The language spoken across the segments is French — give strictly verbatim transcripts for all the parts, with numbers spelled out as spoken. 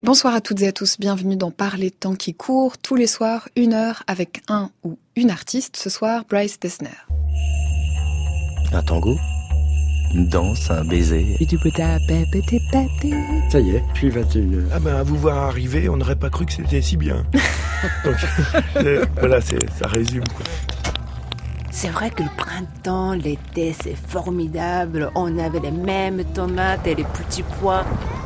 Bonsoir à toutes et à tous, bienvenue dans Parler temps qui court, tous les soirs, une heure avec un ou une artiste. Ce soir, Bryce Dessner. Un tango, une danse, un baiser. Ça y est, puis vingt et une heures. Ah ben, à vous voir arriver, on n'aurait pas cru que c'était si bien. Donc, euh, voilà, c'est, ça résume, quoi. C'est vrai que le printemps, l'été, c'est formidable. On avait les mêmes tomates et les petits pois.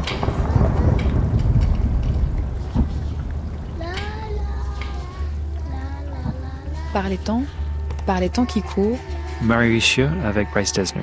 Par les temps, par les temps qui courent. Marie-Richeux avec Bryce Dessner.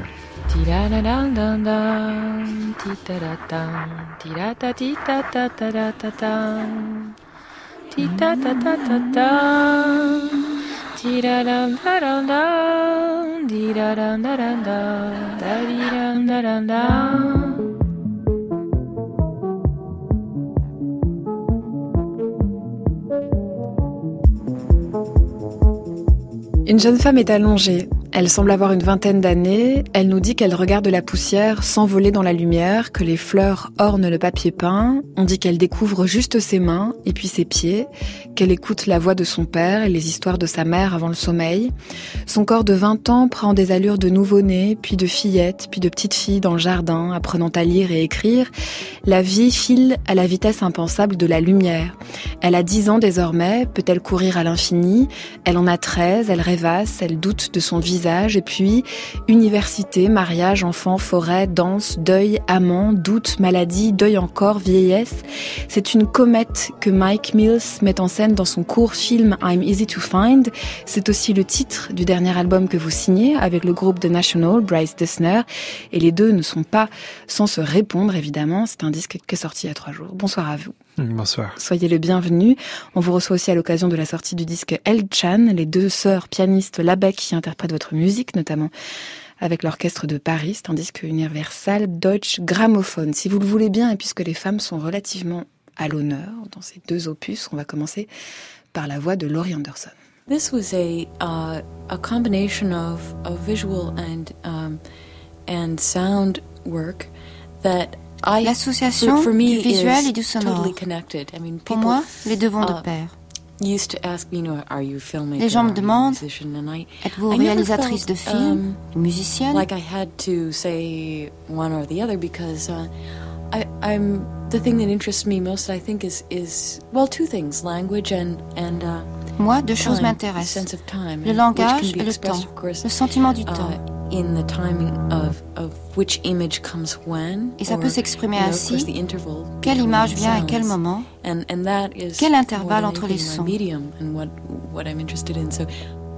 Une jeune femme est allongée. Elle semble avoir une vingtaine d'années. Elle nous dit qu'elle regarde la poussière s'envoler dans la lumière, que les fleurs ornent le papier peint. On dit qu'elle découvre juste ses mains et puis ses pieds, qu'elle écoute la voix de son père et les histoires de sa mère avant le sommeil. Son corps de vingt ans prend des allures de nouveau-né, puis de fillette, puis de petite fille dans le jardin, apprenant à lire et écrire. La vie file à la vitesse impensable de la lumière. Elle a dix ans désormais, peut-elle courir à l'infini? Elle en a treize, elle rêvasse, elle doute de son visage. Et puis, université, mariage, enfant, forêt, danse, deuil, amant, doute, maladie, deuil encore, vieillesse. C'est une comète que Mike Mills met en scène dans son court film I'm Easy to Find. C'est aussi le titre du dernier album que vous signez avec le groupe The National, Bryce Dessner. Et les deux ne sont pas sans se répondre, évidemment. C'est un disque qui est sorti il y a trois jours. Bonsoir à vous. Bonsoir. Soyez les bienvenus. On vous reçoit aussi à l'occasion de la sortie du disque El Chan, les deux sœurs pianistes Labec qui interprètent votre musique, notamment avec l'orchestre de Paris. C'est un disque Universal Deutsche Grammophon. Si vous le voulez bien, et puisque les femmes sont relativement à l'honneur dans ces deux opus, on va commencer par la voix de Laurie Anderson. This was a uh, a combination of, of visual and um, and sound work that I, L'association for, for me, du visuel et du sonore. Totally connected. I mean, Pour people, moi, les deux vont de uh, pair. used to ask me, you know, are you filmmaker, Les gens me are you demandent, musician? And I, êtes-vous I never réalisatrice felt, de films, um, musicienne? like I had to say one or the other because uh, I, I'm the thing that interests me most. I think is is well two things: language and and. Uh, Moi, deux choses time, m'intéressent. sense of time, Le langage et le expressed, temps, of course, le sentiment du uh, temps. in the timing of, of which image comes when, Et ça or, peut s'exprimer you know, ainsi. of course, the interval Quelle between image vient à sounds. quel moment? And, and that is Quel intervalle more than entre les anything sons? my medium and what, what I'm interested in. So,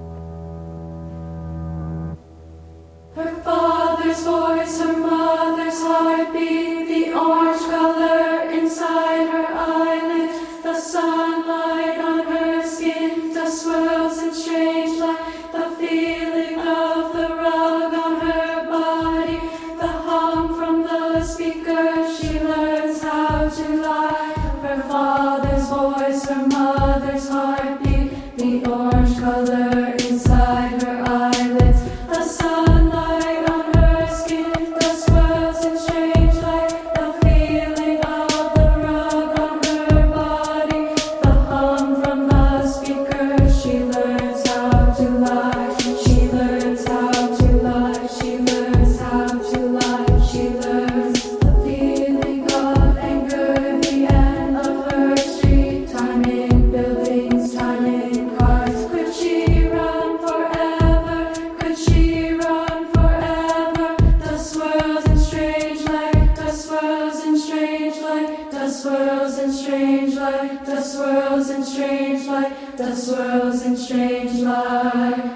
her father's voice, her mother's heartbeat, the orange color inside her eyelids, the sunlight on her skin, the swirls and strange light, the feeling of the rug on her body, the hum from the speaker, she learns how to lie. Her father's voice, her mother's heartbeat, the orange color inside her eyelids, the sunlight on her skin, the swirls and strange light, the feeling of the rug on her body, the hum from the speaker, she learns how to lie, she learns how to lie, she learns how to lie, she learns the feeling of anger, the end of her street, time in buildings, time in cars, could she run forever, could she run forever, the swirls and strange light, the swirls and strange light, the swirls and strange light, the swirls and strange light, the swirls and strange light.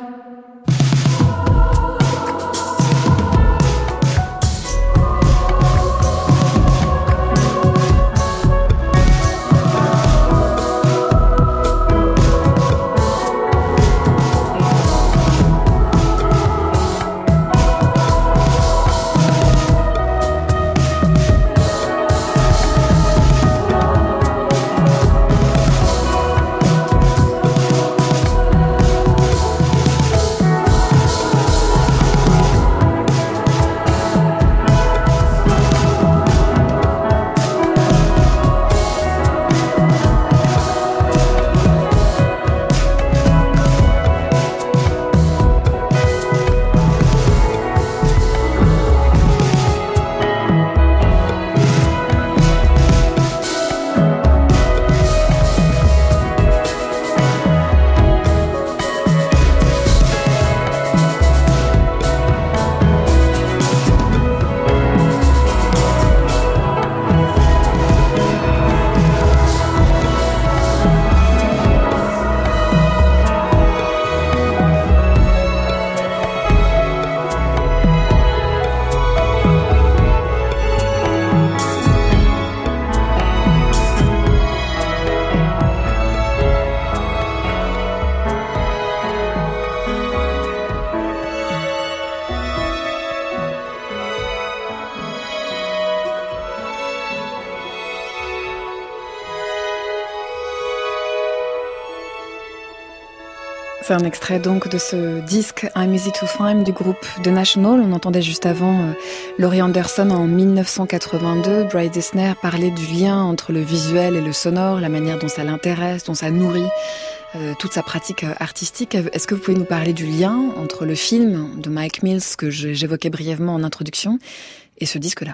C'est un extrait donc de ce disque I'm Easy to Find du groupe The National. On entendait juste avant euh, Laurie Anderson en dix-neuf cent quatre-vingt-deux. Bryce Dessner parlait du lien entre le visuel et le sonore, la manière dont ça l'intéresse, dont ça nourrit euh, toute sa pratique artistique. Est-ce que vous pouvez nous parler du lien entre le film de Mike Mills que j'évoquais brièvement en introduction et ce disque-là?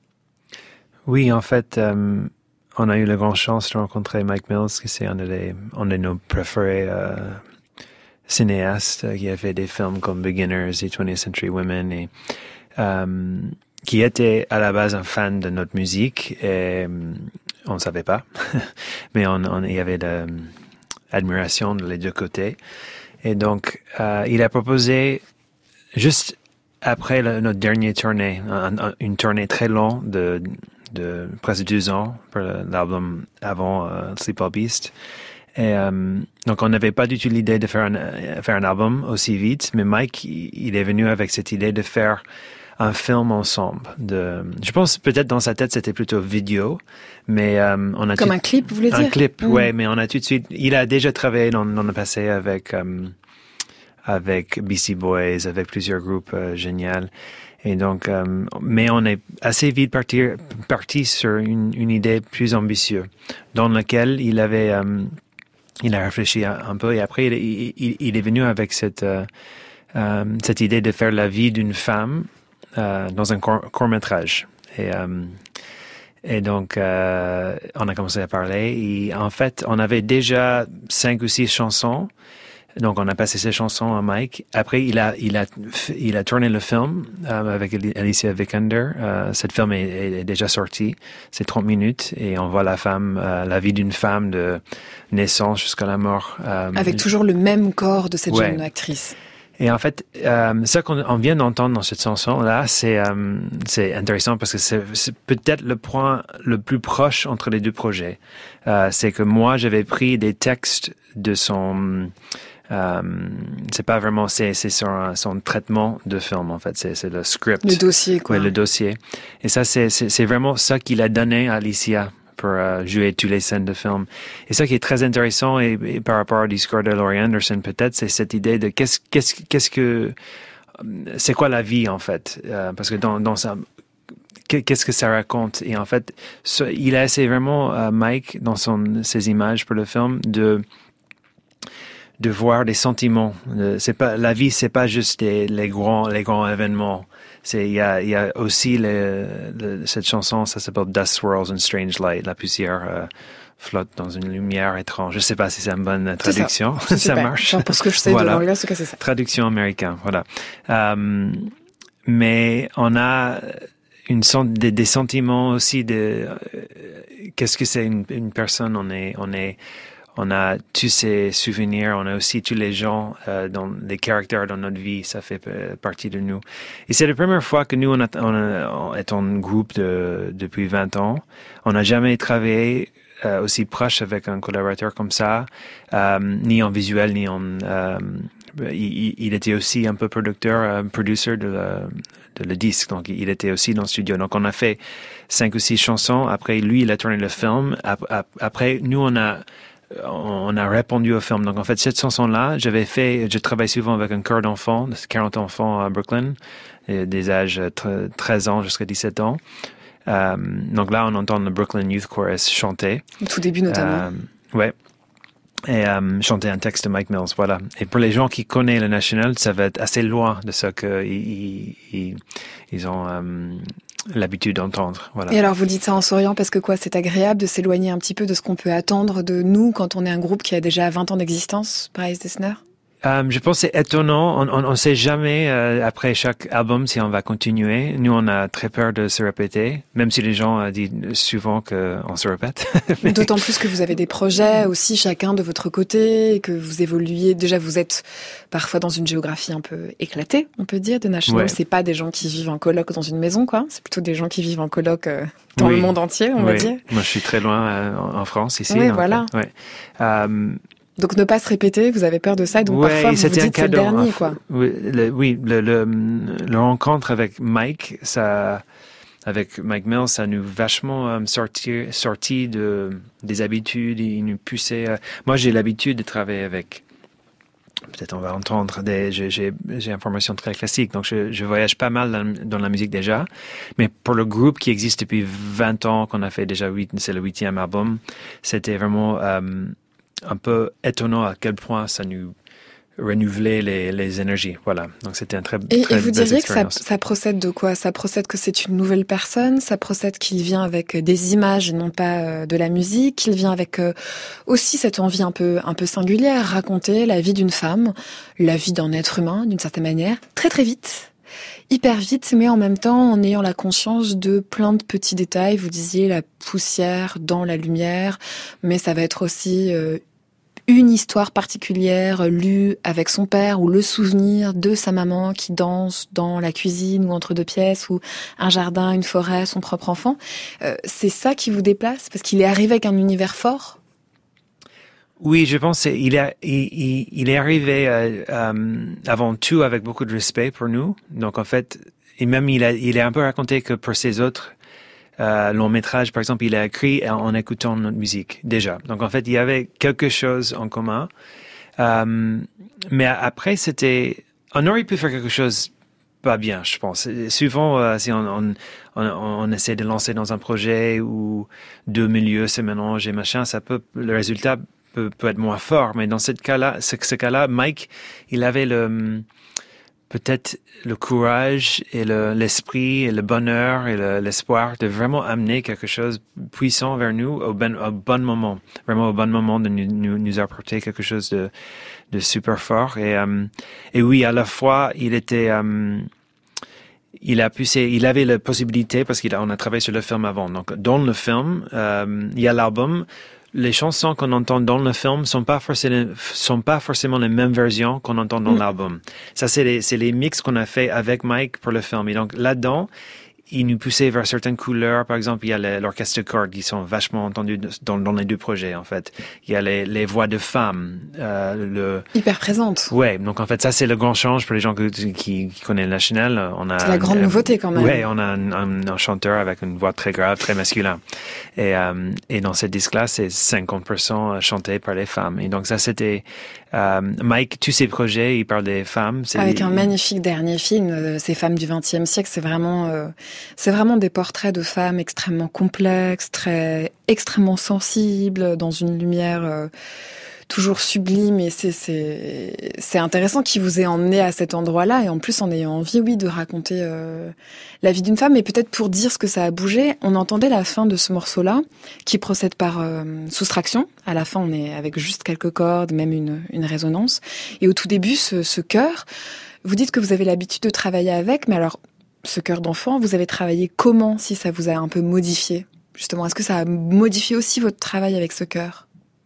Oui, en fait, euh, on a eu la grande chance de rencontrer Mike Mills, qui c'est un de, les, un de nos préférés euh, cinéastes, euh, qui a fait des films comme Beginners et twentieth Century Women, et euh, qui était à la base un fan de notre musique, et on ne savait pas, mais on, on, il y avait de l'admiration de les deux côtés. Et donc, euh, il a proposé, juste après le, notre dernière tournée, un, un, une tournée très longue de, de presque deux ans pour l'album avant euh, Sleep All Beast. Et euh, donc, on n'avait pas du tout l'idée de faire un, faire un album aussi vite, mais Mike, il, il est venu avec cette idée de faire un film ensemble. De, je pense peut-être dans sa tête, c'était plutôt vidéo, mais euh, on a comme tout, un clip, vous voulez un dire? Un clip, mmh. ouais, mais on a tout de suite. Il a déjà travaillé dans, dans le passé avec euh, avec Beastie Boys, avec plusieurs groupes euh, géniaux. Et donc, euh, mais on est assez vite parti parti sur une, une idée plus ambitieuse, dans laquelle il avait euh, il a réfléchi un peu, et après il, il, il est venu avec cette euh, euh, cette idée de faire la vie d'une femme euh, dans un court, court métrage. Et euh, et donc euh, on a commencé à parler. Et en fait, on avait déjà cinq ou six chansons. Donc, on a passé ces chansons à Mike. Après, il a, il a, il a tourné le film euh, avec Alicia Vikander. Euh, cette film est, est, est déjà sorti. C'est trente minutes et on voit la femme, euh, la vie d'une femme de naissance jusqu'à la mort. Euh, avec toujours le même corps de cette ouais. jeune actrice. Et en fait, euh, ça qu'on on vient d'entendre dans cette chanson-là, c'est, euh, c'est intéressant parce que c'est, c'est peut-être le point le plus proche entre les deux projets. Euh, c'est que moi, j'avais pris des textes de son... Euh, c'est pas vraiment, c'est, c'est son, son traitement de film, en fait. C'est, c'est le script. Le dossier, quoi. Ouais, le dossier. Et ça, c'est, c'est, c'est vraiment ça qu'il a donné à Alicia pour euh, jouer toutes les scènes de film. Et ça qui est très intéressant, et, et par rapport au discours de Laurie Anderson, peut-être, c'est cette idée de qu'est-ce, qu'est-ce, qu'est-ce que, c'est quoi la vie, en fait? Euh, parce que dans, dans sa, qu'est-ce que ça raconte? Et en fait, ça, il a essayé vraiment, euh, Mike, dans son, ses images pour le film, de, de voir des sentiments. C'est pas, la vie, c'est pas juste des, les grands, les grands événements. C'est, il y a, il y a aussi le, le, cette chanson, ça s'appelle Dust Swirls and Strange Light. La poussière euh, flotte dans une lumière étrange. Je sais pas si c'est une bonne traduction. Ça, ça marche. Enfin, pour ce que je sais voilà. de l'anglais, c'est que c'est ça. Traduction américaine, voilà. Euh, mais on a une des, des sentiments aussi de euh, qu'est-ce que c'est une, une personne. On est, on est On a tous ces souvenirs, on a aussi tous les gens, euh, dans les caractères dans notre vie, ça fait euh, partie de nous. Et c'est la première fois que nous, on, a, on, a, on est en groupe de, depuis vingt ans. On n'a jamais travaillé euh, aussi proche avec un collaborateur comme ça, euh, ni en visuel, ni en... Euh, il, il était aussi un peu producteur, euh, producer de, la, de le disque, donc il était aussi dans le studio. Donc on a fait cinq ou six chansons. Après, lui, il a tourné le film. Après, nous, on a... on a répondu au film. Donc, en fait, cette chanson-là, j'avais fait, je travaille souvent avec un chœur d'enfants, quarante enfants à Brooklyn, des âges treize ans jusqu'à dix-sept ans. Euh, donc là, on entend le Brooklyn Youth Chorus chanter. Au tout début, notamment. Euh, ouais. Et euh, chanter un texte de Mike Mills, voilà. Et pour les gens qui connaissent le National, ça va être assez loin de ce qu'ils ils, ils ont... Euh, l'habitude d'entendre. Voilà. Et alors, vous dites ça en souriant parce que quoi, c'est agréable de s'éloigner un petit peu de ce qu'on peut attendre de nous quand on est un groupe qui a déjà vingt ans d'existence, Bryce Dessner? Euh, je pense que c'est étonnant. On ne sait jamais euh, après chaque album si on va continuer. Nous, on a très peur de se répéter, même si les gens euh, disent souvent qu'on se répète. Mais... D'autant plus que vous avez des projets aussi chacun de votre côté, et que vous évoluez. Déjà, vous êtes parfois dans une géographie un peu éclatée, on peut dire, de National. Ouais. C'est pas des gens qui vivent en coloc dans une maison, quoi. C'est plutôt des gens qui vivent en coloc euh, dans oui. le monde entier, on oui. va dire. Moi, je suis très loin euh, en France, ici. Oui, donc, voilà. Euh, ouais. euh, Donc ne pas se répéter, vous avez peur de ça, et donc ouais, parfois vous vous dites c'est le dernier, quoi. Oui, le, oui, le, le, le rencontre avec Mike, ça, avec Mike Mills, ça nous vachement euh, sorti, sorti de des habitudes, il nous poussait. Euh, moi, j'ai l'habitude de travailler avec peut-être on va entendre des, j'ai, j'ai, j'ai une formation très classique, donc je, je voyage pas mal dans, dans la musique déjà. Mais pour le groupe qui existe depuis vingt ans, qu'on a fait déjà huit, c'est le huitième album, c'était vraiment euh, un peu étonnant à quel point ça nous renouveler les, les énergies. Voilà. Donc, c'était un très, et, très et vous diriez que ça, expérience. ça procède de quoi? Ça procède que c'est une nouvelle personne, ça procède qu'il vient avec des images et non pas euh, de la musique, qu'il vient avec euh, aussi cette envie un peu, un peu singulière, raconter la vie d'une femme, la vie d'un être humain, d'une certaine manière, très très vite. Hyper vite, mais en même temps en ayant la conscience de plein de petits détails. Vous disiez la poussière dans la lumière, mais ça va être aussi euh, une histoire particulière lue avec son père ou le souvenir de sa maman qui danse dans la cuisine ou entre deux pièces ou un jardin, une forêt, son propre enfant. Euh, c'est ça qui vous déplace parce qu'il est arrivé avec un univers fort? Oui, je pense qu'il est, il, il est arrivé euh, euh, avant tout avec beaucoup de respect pour nous. Donc en fait, et même il a, il a un peu raconté que pour ses autres Euh, long métrage, par exemple, il a écrit en, en écoutant notre musique, déjà. Donc, en fait, il y avait quelque chose en commun. Euh, mais après, c'était... On aurait pu faire quelque chose pas bien, je pense. Souvent, euh, si on, on, on, on essaie de lancer dans un projet où deux milieux se mélangent et machin, ça peut... Le résultat peut, peut être moins fort. Mais dans ce cas-là, ce, ce cas-là, Mike, il avait le... peut-être le courage et le, l'esprit et le bonheur et le, l'espoir de vraiment amener quelque chose de puissant vers nous au bon, au bon moment. Vraiment au bon moment de nous, nous, nous apporter quelque chose de, de super fort. Et, euh, et oui, à la fois, il était... Euh, il a poussé, il avait la possibilité, parce qu'on a travaillé sur le film avant. Donc, dans le film, euh, il y a l'album. Les chansons qu'on entend dans le film sont pas forcément sont pas forcément les mêmes versions qu'on entend dans mmh. l'album. Ça c'est les c'est les mix qu'on a fait avec Mike pour le film. Et donc là-dedans, il nous poussait vers certaines couleurs. Par exemple, il y a les, l'orchestre de cordes qui sont vachement entendus dans, dans les deux projets, en fait. Il y a les, les voix de femmes. Euh, le... Hyper présentes. Ouais, donc en fait, ça, c'est le grand change pour les gens qui, qui, qui connaissent la Chanel. On a c'est la grande un, nouveauté, quand même. Ouais, on a un, un, un chanteur avec une voix très grave, très masculin. Et, euh, et dans ce disque-là, c'est cinquante pour cent chanté par les femmes. Et donc ça, c'était... Euh, Mike, tous ses projets, il parle des femmes. C'est avec des... un magnifique dernier film, euh, Ces femmes du vingtième siècle, c'est vraiment, euh, c'est vraiment des portraits de femmes extrêmement complexes, très extrêmement sensibles, dans une lumière euh, toujours sublime. Et c'est c'est c'est intéressant qu'il vous ait emmené à cet endroit-là, et en plus en ayant envie, oui, de raconter euh, la vie d'une femme. Et peut-être pour dire ce que ça a bougé, on entendait la fin de ce morceau-là, qui procède par euh, soustraction. À la fin, on est avec juste quelques cordes, même une, une résonance. Et au tout début, ce, ce chœur, vous dites que vous avez l'habitude de travailler avec, mais alors, ce chœur d'enfant, vous avez travaillé comment, si ça vous a un peu modifié, justement? Est-ce que ça a modifié aussi votre travail avec ce chœur?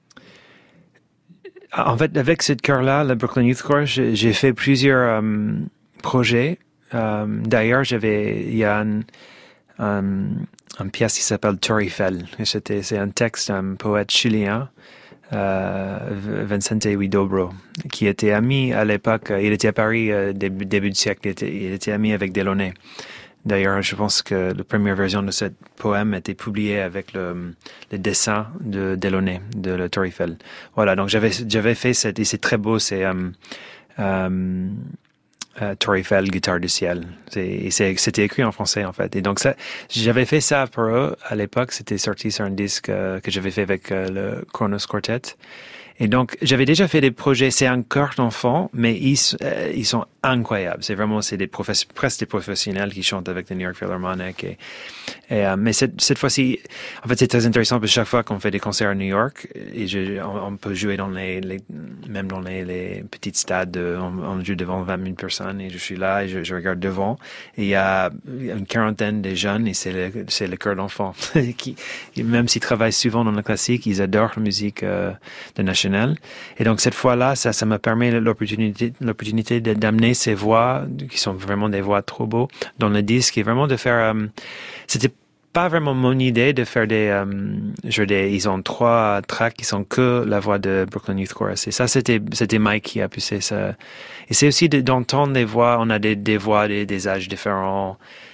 En fait, avec ce chœur-là, le Brooklyn Youth Choir, j'ai, j'ai fait plusieurs euh, projets. Euh, d'ailleurs, j'avais, il y a un, un, une pièce qui s'appelle Torifel. C'était, c'est un texte d'un poète chilien, euh, Vicente Huidobro, qui était ami à l'époque. Il était à Paris euh, début, début du siècle. Il était, il était ami avec Delaunay. D'ailleurs, je pense que la première version de ce poème a été publiée avec le, le dessin de Delaunay, de le Torifel. Voilà, donc j'avais, j'avais fait cette, et c'est très beau, c'est euh, euh, euh, Torifel, guitare du ciel. C'est, et c'est, c'était écrit en français, en fait. Et donc ça, j'avais fait ça pour eux à l'époque. C'était sorti sur un disque euh, que j'avais fait avec euh, le Kronos Quartet. Et donc, j'avais déjà fait des projets, c'est un chœur d'enfants, mais ils, euh, ils sont incroyables. C'est vraiment, c'est des professe- presque des professionnels qui chantent avec le New York Philharmonic. Et, et, euh, mais cette, cette fois-ci, en fait, c'est très intéressant parce que chaque fois qu'on fait des concerts à New York, et je, on, on peut jouer dans les, les même dans les, les petits stades, on, on joue devant vingt mille personnes, et je suis là, et je, je regarde devant, et il y a une quarantaine de jeunes, et c'est le, c'est le chœur d'enfants, qui, même s'ils travaillent souvent dans le classique, ils adorent la musique euh, de National. Et donc, cette fois-là, ça, ça m'a permis l'opportunité, l'opportunité d'amener ces voix, qui sont vraiment des voix trop beaux, dans le disque, et vraiment de faire, euh, c'était pas vraiment mon idée de faire des, euh, je des, ils ont trois tracks qui sont que la voix de Brooklyn Youth Chorus. Et ça, c'était, c'était Mike qui a poussé ça. Et c'est aussi de, d'entendre des voix, on a des, des voix, des, des âges différents.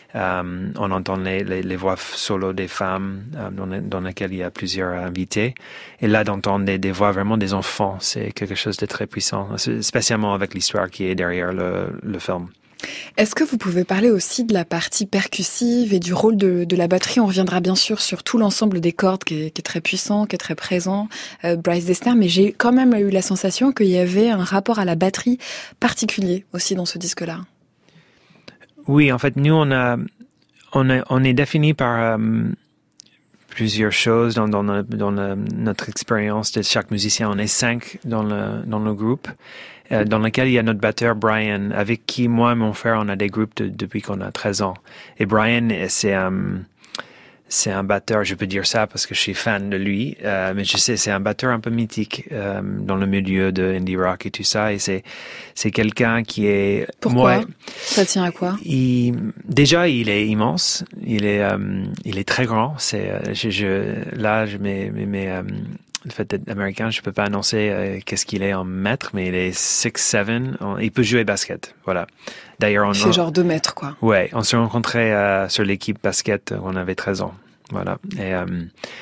Euh, on entend les, les, les voix solo des femmes euh, dans, dans lesquelles il y a plusieurs invités. Et là, d'entendre des, des voix vraiment des enfants, c'est quelque chose de très puissant, spécialement avec l'histoire qui est derrière le, le film. Est-ce que vous pouvez parler aussi de la partie percussive et du rôle de, de la batterie? On reviendra bien sûr sur tout l'ensemble des cordes qui est, qui est très puissant, qui est très présent, euh, Bryce Dessner, mais j'ai quand même eu la sensation qu'il y avait un rapport à la batterie particulier aussi dans ce disque-là. Oui, en fait, nous, on a, on, a, on est défini par euh, plusieurs choses dans, dans, le, dans le, notre expérience de chaque musicien. On est cinq dans le, dans le groupe. Dans lequel il y a notre batteur Brian, avec qui moi et mon frère, on a des groupes de, depuis qu'on a treize ans. Et Brian, c'est un, c'est un batteur, je peux dire ça parce que je suis fan de lui, euh, mais je sais, c'est un batteur un peu mythique euh, dans le milieu de indie rock et tout ça. Et c'est, c'est quelqu'un qui est... Pourquoi? Moi, ça tient à quoi? il, Déjà, il est immense. Il est, euh, il est très grand. C'est, euh, je, je, là, je mets... mets, mets euh, le fait d'être américain, je peux pas annoncer euh, qu'est-ce qu'il est en mètres, mais il est six sept. Il peut jouer basket, voilà. D'ailleurs, on... Il fait genre deux mètres, quoi. Ouais, on s'est rencontrés euh, sur l'équipe basket, on avait treize ans, voilà. Et, euh,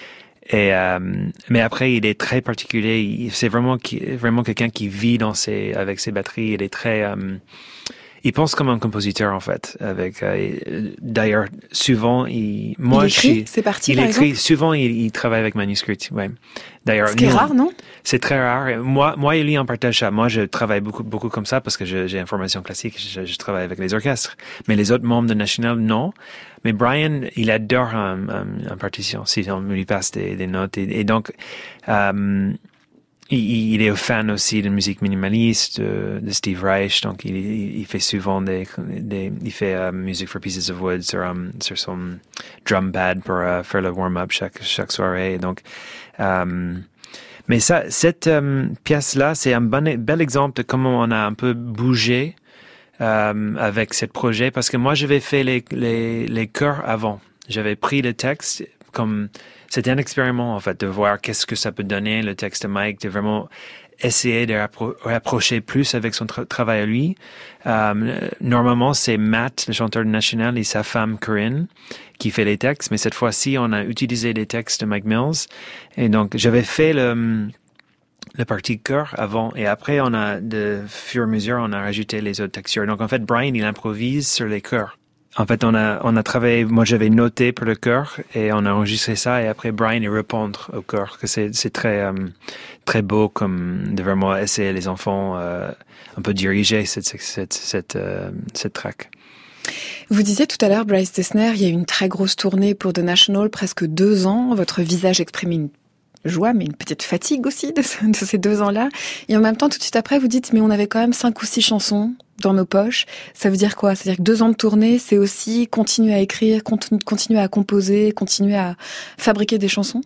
et euh, mais après, il est très particulier. Il, c'est vraiment, qui, vraiment quelqu'un qui vit dans ses, avec ses batteries. Il est très... Euh, il pense comme un compositeur, en fait. Avec, euh, d'ailleurs, souvent, il... Moi, il écrit, je, c'est parti, il par écrit, exemple? Souvent, il, il travaille avec manuscrits, ouais. D'ailleurs, ce qui est rare, non? C'est très rare. Moi, moi et lui, on partage ça. Moi, je travaille beaucoup, beaucoup comme ça parce que je, j'ai une formation classique. Je, je travaille avec les orchestres. Mais les autres membres de National, non. Mais Brian, il adore un, un, un partition. Si on lui passe des, des notes. Et, et donc, euh, il, il est fan aussi de musique minimaliste, de, de Steve Reich. Donc, il, il fait souvent des, des il fait uh, Music for Pieces of Wood sur, um, sur son drum pad pour uh, faire le warm-up chaque, chaque soirée. Et donc, euh, mais ça, cette euh, pièce-là, c'est un bon, bel exemple de comment on a un peu bougé euh, avec ce projet. Parce que moi, j'avais fait les, les, les chœurs avant. J'avais pris le texte comme... C'était un expériment, en fait, de voir qu'est-ce que ça peut donner, le texte de Mike, de vraiment essayer de rappro- rapprocher plus avec son tra- travail à lui. Euh, normalement, c'est Matt, le chanteur de National, et sa femme Corinne qui fait les textes, mais cette fois-ci, on a utilisé les textes de Mike Mills. Et donc, j'avais fait le, le parti chœur avant, et après, on a, de fur et à mesure, on a rajouté les autres textures. Donc, en fait, Brian, il improvise sur les chœurs. En fait, on a, on a travaillé, moi j'avais noté pour le chœur et on a enregistré ça et après Brian il répondre au chœur, que c'est, c'est très, euh, très beau comme de vraiment essayer les enfants, euh, un peu diriger cette, cette, cette, euh, cette track. Vous disiez tout à l'heure, Bryce Dessner, il y a eu une très grosse tournée pour The National, presque deux ans. Votre visage exprime une joie, mais une petite fatigue aussi de, ce, de ces deux ans-là. Et en même temps, tout de suite après, vous dites, mais on avait quand même cinq ou six chansons dans nos poches. Ça veut dire quoi? C'est-à-dire que deux ans de tournée, c'est aussi continuer à écrire, continu, continuer à composer, continuer à fabriquer des chansons?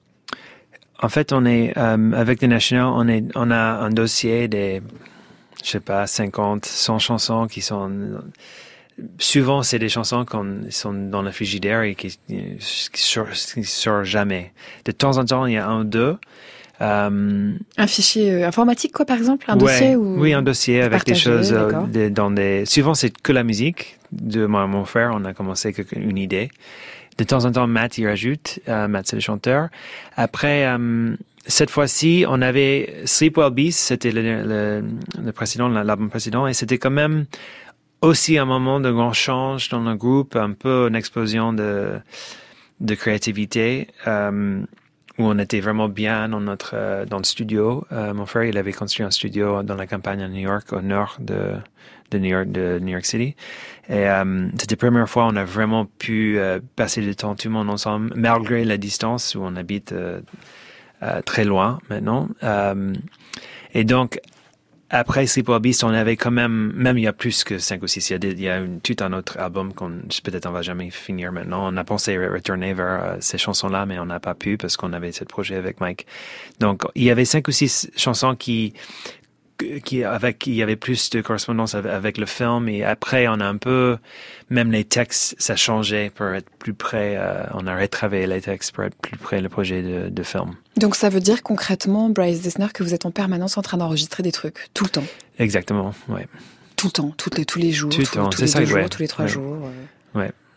En fait, on est, euh, avec The National, on est, on a un dossier des, je sais pas, cinquante, cent chansons qui sont, souvent, c'est des chansons qui sont dans le frigidaire et qui, qui sortent, qui sortent jamais. De temps en temps, il y a un ou deux. Euh, un fichier informatique, quoi, par exemple, un ouais, dossier ou oui, un dossier avec partagé, des choses euh, de, dans des. Souvent, c'est que la musique de moi, mon frère. On a commencé avec une idée. De temps en temps, Matt y rajoute. Euh, Matt, c'est le chanteur. Après, euh, cette fois-ci, on avait Sleepwell Beast. C'était le, le, le précédent, l'album précédent, et c'était quand même aussi un moment de grand change dans le groupe, un peu une explosion de de créativité. Euh, où on était vraiment bien dans notre euh, dans le studio. Euh, mon frère, il avait construit un studio dans la campagne à New York, au nord de de New York, de New York City. Et euh, c'était la première fois où on a vraiment pu euh, passer du temps tout le monde ensemble, malgré la distance où on habite euh, euh, très loin maintenant. Euh, et donc, après Sleepwell Beast, on avait quand même, même il y a plus que cinq ou six, il y a, des, il y a une, tout un autre album qu'on, peut-être on va jamais finir maintenant. On a pensé retourner vers euh, ces chansons-là, mais on n'a pas pu parce qu'on avait ce projet avec Mike. Donc, il y avait cinq ou six chansons qui, qui, avec, il y avait plus de correspondance avec, avec le film, et après, on a un peu, même les textes, ça changeait pour être plus près, euh, on a retravaillé les textes pour être plus près le projet de, de film. Donc ça veut dire concrètement, Bryce Dessner, que vous êtes en permanence en train d'enregistrer des trucs, tout le temps? Exactement, ouais. Tout le temps, toutes les, tous les jours, tout le tous, temps, tous c'est les ça, deux jours, ouais. tous les trois ouais. jours. Euh... Ouais.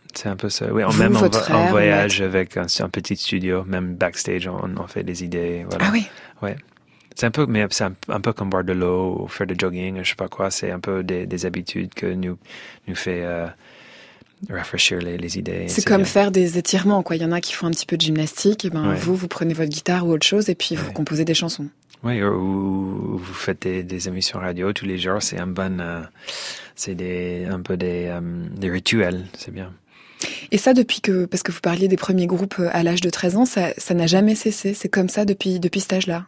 C'est un peu ça. Oui, on, Vous, même on, votre va, frère, on voyage vous avec un, un petit studio, même backstage, on, on fait des idées. Voilà. Ah oui. Ouais. C'est un peu, mais c'est un, un peu comme boire de l'eau ou faire du jogging, je sais pas quoi. C'est un peu des, des habitudes que nous nous fait euh, rafraîchir les, les idées. C'est, c'est comme bien. faire des étirements, quoi. Il y en a qui font un petit peu de gymnastique, et ben ouais. vous, vous prenez votre guitare ou autre chose, et puis ouais. vous composez des chansons. Oui, ou, ou vous faites des, des émissions radio tous les jours. C'est un bon, euh, c'est des un peu des, um, des rituels. C'est bien. Et ça, depuis que, parce que vous parliez des premiers groupes à l'âge de treize ans, ça, ça n'a jamais cessé. C'est comme ça depuis, depuis cet âge-là?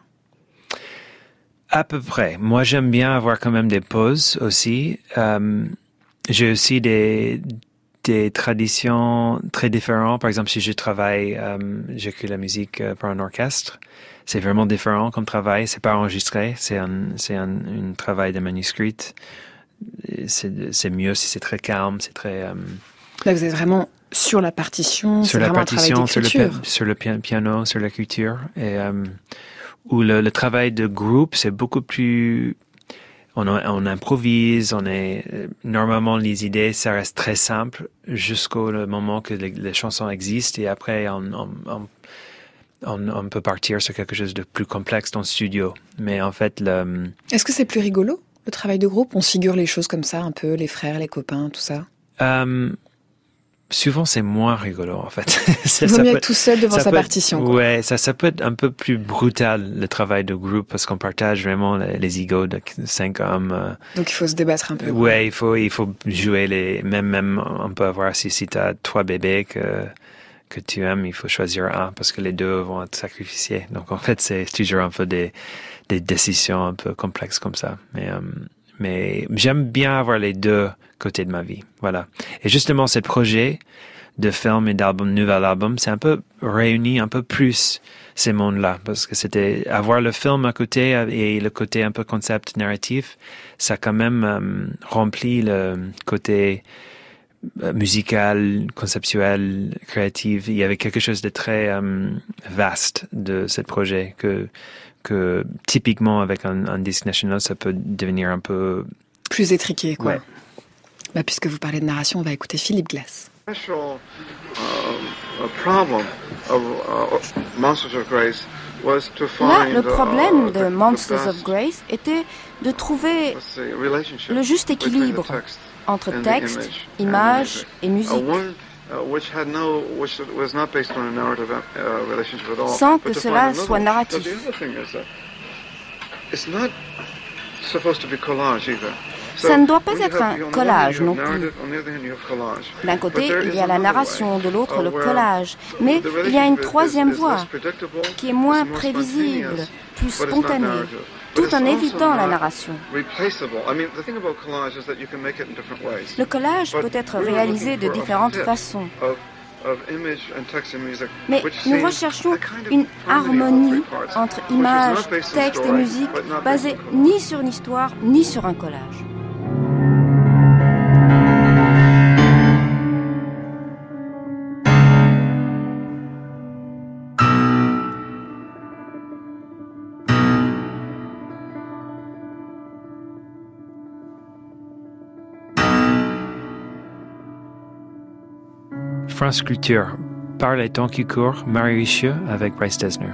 À peu près. Moi, j'aime bien avoir quand même des pauses aussi. Euh, j'ai aussi des, des traditions très différentes. Par exemple, si je travaille, euh, j'écris la musique pour un orchestre. C'est vraiment différent comme travail. C'est pas enregistré. C'est un, c'est un, un travail de manuscrit. C'est, c'est mieux si c'est très calme. C'est très, euh, Là, vous êtes vraiment sur la partition, sur c'est la vraiment partition, un travail sur le, d'écriture. sur le piano, sur l'écriture. Et, euh, où le, le travail de groupe, c'est beaucoup plus... On, on improvise, on est... Normalement, les idées, ça reste très simple jusqu'au moment que les, les chansons existent. Et après, on, on, on, on, on peut partir sur quelque chose de plus complexe dans le studio. Mais en fait, le... Est-ce que c'est plus rigolo, le travail de groupe? On se figure les choses comme ça, un peu, les frères, les copains, tout ça. Euh, souvent, c'est moins rigolo, en fait. Il vaut mieux être tout seul devant sa partition. Être, ouais, ça, ça peut être un peu plus brutal, le travail de groupe, parce qu'on partage vraiment les, les egos de cinq hommes. Euh. Donc, il faut se débattre un peu. Ouais, quoi. il faut, il faut jouer les, même, même, on peut avoir, si, si t'as trois bébés que, que tu aimes, il faut choisir un, parce que les deux vont être sacrifiés. Donc, en fait, c'est toujours un peu des, des décisions un peu complexes comme ça. Mais, euh, mais j'aime bien avoir les deux côtés de ma vie. Voilà. Et justement, ce projet de film et d'album, nouvel album, c'est un peu réuni un peu plus ces mondes-là. Parce que c'était avoir le film à côté et le côté un peu concept narratif, ça quand même euh, remplit le côté musical, conceptuel, créatif. Il y avait quelque chose de très euh, vaste de ce projet que que typiquement avec un, un disque national, ça peut devenir un peu... Plus étriqué, quoi. Ouais. Bah, puisque vous parlez de narration, on va écouter Philippe Glass. The special uh, problem of uh, Monsters of Grace was to find, Là, le problème uh, de the, Monsters the of Grace était de trouver le le juste équilibre entre texte, image et musique, sans que cela soit narratif. Ça ne doit pas être un collage non plus. D'un côté, il y a la narration, de l'autre, le collage. Mais il y a une troisième voie qui est moins prévisible, plus spontanée, tout en évitant la narration. Le collage peut être réalisé de différentes façons. Mais nous recherchons une harmonie entre image, texte et musique basée ni sur une histoire, ni sur un collage. France Culture, par les temps qui courent, Marie Richeux avec Bryce Dessner.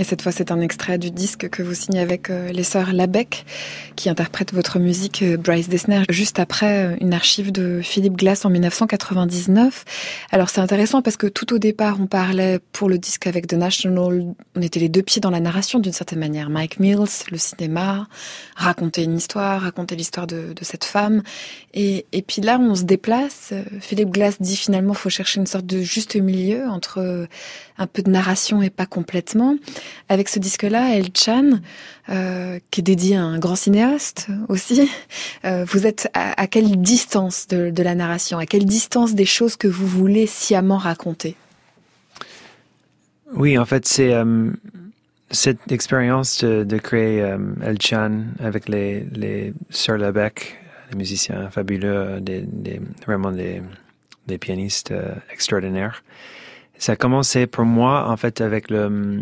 Et cette fois, c'est un extrait du disque que vous signez avec euh, les sœurs Labec, qui interprètent votre musique, euh, Bryce Dessner, juste après euh, une archive de Philip Glass en dix-neuf cent quatre-vingt-dix-neuf. Alors c'est intéressant parce que tout au départ, on parlait pour le disque avec The National, on était les deux pieds dans la narration d'une certaine manière. Mike Mills, le cinéma, raconter une histoire, raconter l'histoire de, de cette femme. Et, et puis là, on se déplace. Philip Glass dit finalement, faut chercher une sorte de juste milieu entre un peu de narration et pas complètement. Avec ce disque-là, El Chan, euh, qui est dédié à un grand cinéaste aussi, euh, vous êtes à, à quelle distance de, de la narration, à quelle distance des choses que vous voulez sciemment raconter? Oui, en fait, c'est euh, cette expérience de, de créer euh, El Chan avec les, les sœurs Labec, les musiciens fabuleux, des, des, vraiment des, des pianistes euh, extraordinaires. Ça a commencé pour moi, en fait, avec le,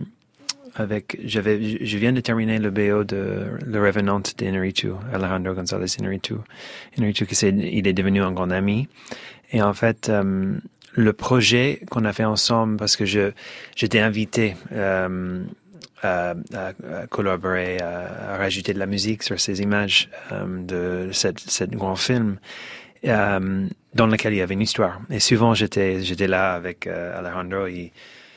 avec, j'avais, je viens de terminer le B O de Le Revenant d'Inarritu, Alejandro González Inarritu. Inarritu, qui c'est, il est devenu un grand ami. Et en fait, euh, le projet qu'on a fait ensemble, parce que je, j'étais invité, euh, à, à, à collaborer, à, à rajouter de la musique sur ces images, euh, de cette, cette grand film. Euh, dans lequel il y avait une histoire. Et souvent, j'étais, j'étais là avec euh, Alejandro et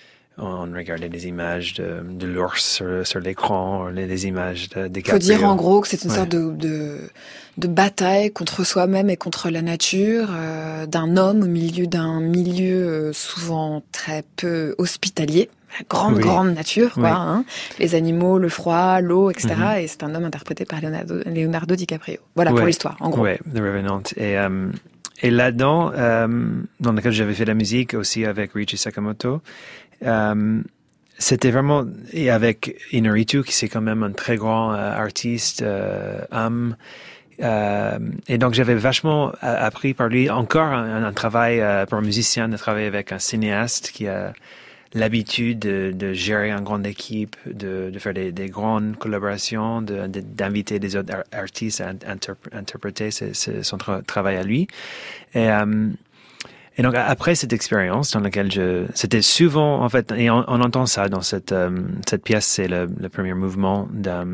on regardait des images de, de l'ours sur, sur l'écran, les, les images de, des Faut dire en gros que c'est une ouais. sorte de, de, de bataille contre soi-même et contre la nature, euh, d'un homme au milieu d'un milieu euh, souvent très peu hospitalier. La grande, oui. grande nature, quoi, oui. hein. Les animaux, le froid, l'eau, et cetera. Mm-hmm. Et c'est un homme interprété par Leonardo, Leonardo DiCaprio. Voilà ouais. pour l'histoire, en gros. Oui, The Revenant. Et, euh, et là-dedans, euh, dans lequel j'avais fait la musique aussi avec Ryuichi Sakamoto, euh, c'était vraiment, et avec Inarritu, qui c'est quand même un très grand euh, artiste, euh, âme. Euh, et donc j'avais vachement appris par lui encore un, un travail euh, pour un musicien, de travailler avec un cinéaste qui a l'habitude de, de gérer une grande équipe, de, de faire des, des grandes collaborations, de, de, d'inviter des autres artistes à interp- interpréter c'est, c'est son tra- travail à lui. Et, euh, et donc après cette expérience dans laquelle je, c'était souvent en fait, et on, on entend ça dans cette euh, cette pièce, c'est le, le premier mouvement d'un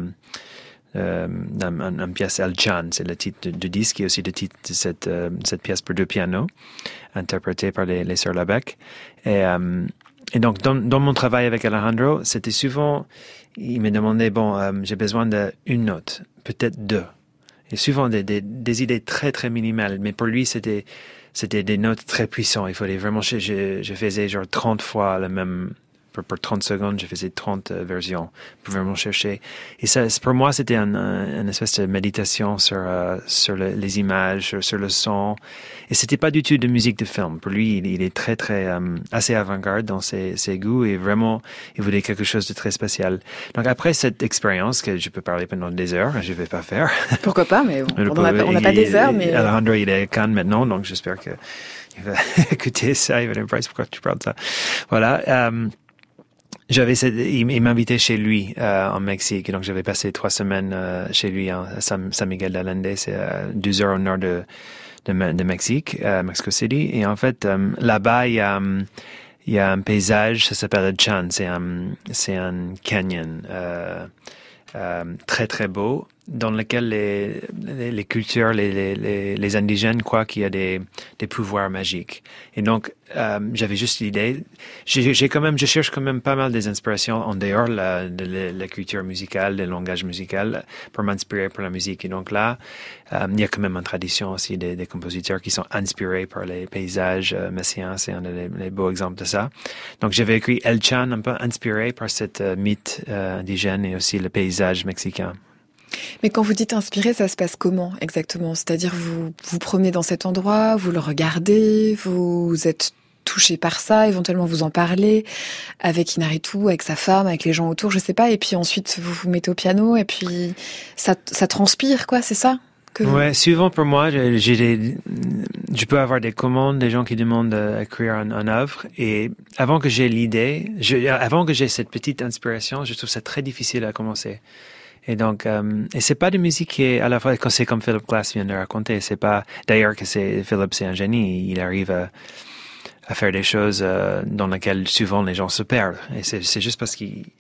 Euh, un, un, un pièce El Chan, c'est le titre du, du disque et aussi le titre de cette, euh, cette pièce pour deux pianos, interprétée par les, les sœurs Labec. Et, euh, et donc, dans, dans mon travail avec Alejandro, c'était souvent, il me demandait, bon, euh, j'ai besoin d'une note, peut-être deux. Et souvent des, des, des idées très, très minimales, mais pour lui, c'était, c'était des notes très puissantes. Il fallait vraiment, je, je, je faisais genre trente fois le même, Pour, pour trente secondes, je faisais trente euh, versions pour vraiment chercher. Et ça, pour moi, c'était un, un, une espèce de méditation sur, euh, sur le, les images, sur, sur le son. Et c'était pas du tout de musique de film. Pour lui, il, il est très, très, euh, assez avant-garde dans ses, ses goûts et vraiment, il voulait quelque chose de très spécial. Donc après cette expérience, que je peux parler pendant des heures, je vais pas faire. Pourquoi pas, mais on n'a pas, pas des heures, mais. Alejandro, il est à Cannes maintenant, donc j'espère que il va écouter ça, il va dire, pourquoi tu parles de ça. Voilà. Euh, J'avais, il, il m'invitait chez lui euh, en Mexique, donc j'avais passé trois semaines euh, chez lui hein, à San, San Miguel de Allende, c'est à deux heures au nord de de, de Mexique, euh, Mexico City. Et en fait, euh, là-bas, il y a il y a un paysage, ça s'appelle El Chan, c'est un c'est un canyon euh, euh, très très beau, dans lequel les, les, les cultures, les, les, les indigènes croient qu'il y a des, des pouvoirs magiques. Et donc, euh, j'avais juste l'idée, j'ai, j'ai quand même, je cherche quand même pas mal des inspirations en dehors la, de la, la culture musicale, le langage musical, pour m'inspirer pour la musique. Et donc là, euh, il y a quand même une tradition aussi des, des compositeurs qui sont inspirés par les paysages euh, messiens, c'est un des les beaux exemples de ça. Donc j'avais écrit El Chan, un peu inspiré par cette euh, mythe euh, indigène et aussi le paysage mexicain. Mais quand vous dites inspiré, ça se passe comment exactement? C'est-à-dire vous vous promenez dans cet endroit, vous le regardez, vous êtes touché par ça, éventuellement vous en parlez avec Inarritu, avec sa femme, avec les gens autour, je sais pas, et puis ensuite vous vous mettez au piano et puis ça, ça transpire, quoi, c'est ça que vous... Ouais, souvent pour moi, j'ai, j'ai des, je peux avoir des commandes, des gens qui demandent d'écrire une, une œuvre, et avant que j'ai l'idée, je, avant que j'ai cette petite inspiration, je trouve ça très difficile à commencer. Et donc, euh, et c'est pas de musique qui est à la fois, quand c'est comme Philip Glass vient de raconter, c'est pas, d'ailleurs que c'est, Philip c'est un génie, il arrive à, à faire des choses euh, dans lesquelles souvent les gens se perdent. Et c'est, c'est juste parce qu'il,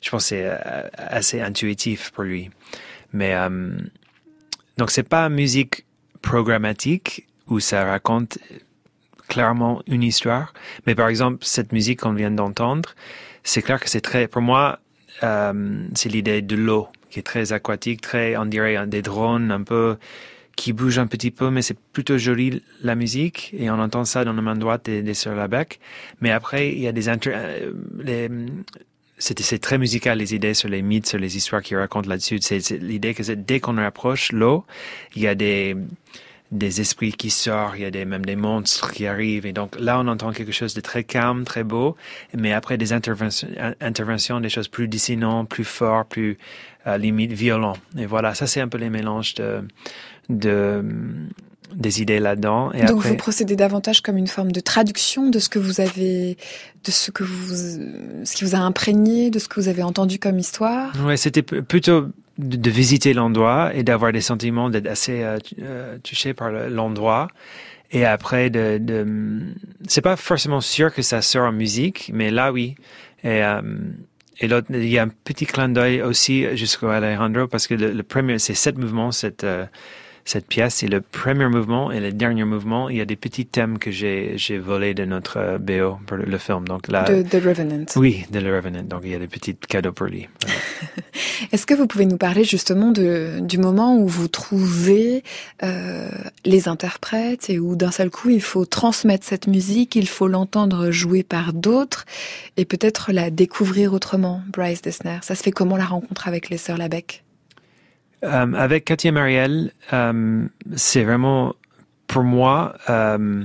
je pense que c'est euh, assez intuitif pour lui. Mais euh, donc c'est pas musique programmatique où ça raconte clairement une histoire. Mais par exemple, cette musique qu'on vient d'entendre, c'est clair que c'est très, pour moi, euh, c'est l'idée de l'eau qui est très aquatique, très, on dirait des drones un peu qui bougent un petit peu, mais c'est plutôt joli la musique et on entend ça dans la main droite des, des Sœurs Labec. Mais après, il y a des inter, euh, les, c'est, c'est très musical les idées sur les mythes, sur les histoires qu'ils racontent là-dessus. C'est, c'est l'idée que c'est, dès qu'on approche l'eau, il y a des des esprits qui sortent, il y a des, même des monstres qui arrivent. Et donc là, on entend quelque chose de très calme, très beau, mais après des interventions, interventions des choses plus dissonantes, plus fortes, plus euh, limite violentes. Et voilà, ça c'est un peu les mélanges de, de des idées là-dedans. Et donc après, vous procédez davantage comme une forme de traduction de ce que vous avez, de ce que vous, ce qui vous a imprégné, de ce que vous avez entendu comme histoire. Ouais, c'était p- plutôt de, de visiter l'endroit et d'avoir des sentiments, d'être assez euh, euh, touché par le, l'endroit. Et après, de, de, c'est pas forcément sûr que ça sort en musique, mais là, oui. Et, euh, et l'autre, il y a un petit clin d'œil aussi jusqu'au Alejandro parce que le, le premier, c'est sept mouvements, cette, euh, cette pièce, c'est le premier mouvement et le dernier mouvement. Il y a des petits thèmes que j'ai, j'ai volés de notre B O pour le, le film. Donc là, de The Revenant. Oui, de The Revenant. Donc il y a des petits cadeaux pour lui. Voilà. Est-ce que vous pouvez nous parler justement de, du moment où vous trouvez euh, les interprètes et où d'un seul coup il faut transmettre cette musique, il faut l'entendre jouer par d'autres et peut-être la découvrir autrement, Bryce Dessner. Ça se fait comment la rencontre avec les Sœurs Labec? Euh, avec Katia Marielle, euh, c'est vraiment, pour moi, euh,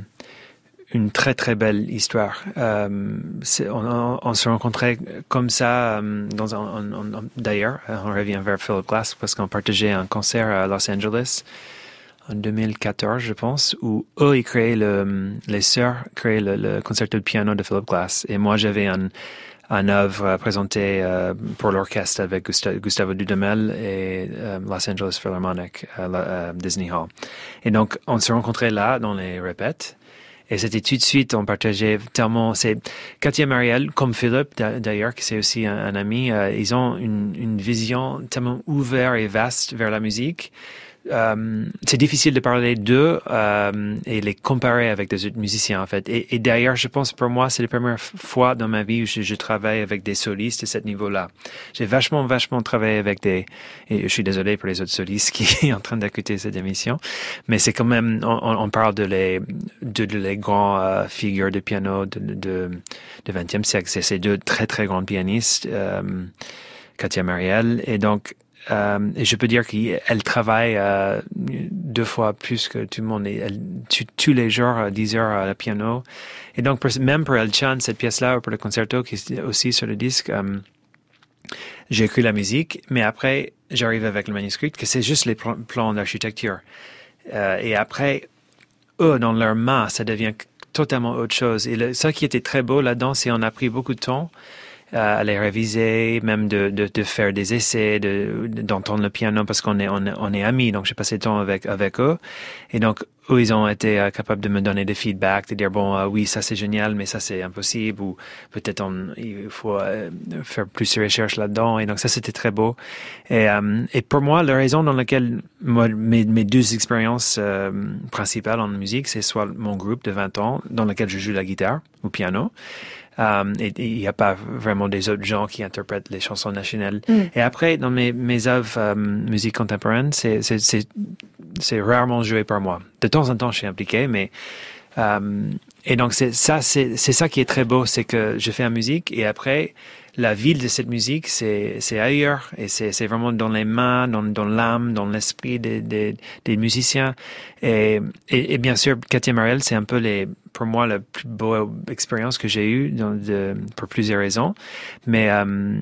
une très très belle histoire. Euh, c'est, on, on, on se rencontrait comme ça, euh, dans un, un, un, d'ailleurs, on revient vers Philip Glass parce qu'on partageait un concert à Los Angeles en deux mille quatorze, je pense, où eux, ils créaient le, les sœurs créaient le, le concerto de piano de Philip Glass. Et moi, j'avais un une œuvre présentée euh, pour l'orchestre avec Gusta- Gustavo Dudamel et euh, Los Angeles Philharmonic, euh, la, euh, Disney Hall. Et donc, on se rencontrait là, dans les répètes. Et c'était tout de suite, on partageait tellement... C'est Katia Marielle, comme Philippe d'ailleurs, qui c'est aussi un, un ami, euh, ils ont une, une vision tellement ouverte et vaste vers la musique. Euh, c'est difficile de parler d'eux euh, et les comparer avec des autres musiciens en fait. Et, et d'ailleurs, je pense pour moi, c'est la première fois dans ma vie où je, je travaille avec des solistes de ce niveau-là. J'ai vachement, vachement travaillé avec des... Et je suis désolé pour les autres solistes qui sont en train d'écouter cette émission, mais c'est quand même... On, on parle de les, de, de les grands euh, figures de piano de, de, de vingtième siècle. C'est ces deux très, très grands pianistes, euh, Katia Marielle, et donc... Euh, et je peux dire qu'elle travaille euh, deux fois plus que tout le monde. Et elle, tu, tous les jours, dix heures à la piano. Et donc, pour, même pour El Chan, cette pièce-là, ou pour le concerto qui est aussi sur le disque, euh, j'ai écrit la musique, mais après, j'arrive avec le manuscrit, que c'est juste les pl- plans d'architecture. Euh, et après, eux, dans leurs mains, ça devient totalement autre chose. Et le, ça qui était très beau là-dedans, c'est qu'on a pris beaucoup de temps à les réviser, même de, de, de faire des essais, de, d'entendre le piano parce qu'on est, on est, on est amis. Donc, j'ai passé le temps avec, avec eux. Et donc, eux, ils ont été euh, capables de me donner des feedbacks, de dire, bon, euh, oui, ça c'est génial, mais ça c'est impossible, ou peut-être on, il faut euh, faire plus de recherche là-dedans. Et donc, ça c'était très beau. Et, euh, et pour moi, la raison dans laquelle moi, mes, mes deux expériences euh, principales en musique, c'est soit mon groupe de vingt ans, dans lequel je joue la guitare ou piano, Um, et il n'y a pas vraiment des autres gens qui interprètent les chansons nationales. Mm. Et après, dans mes, mes œuvres um, musique contemporaine, c'est, c'est, c'est, c'est rarement joué par moi. De temps en temps, je suis impliqué, mais... Um, et donc, c'est ça, c'est, c'est ça qui est très beau, c'est que je fais la musique et après, la ville de cette musique, c'est, c'est ailleurs et c'est, c'est vraiment dans les mains, dans, dans l'âme, dans l'esprit des, des, des musiciens. Et, et, et bien sûr, Katia Marielle, c'est un peu les, pour moi, la plus beau expérience que j'ai eue dans de, pour plusieurs raisons. Mais euh,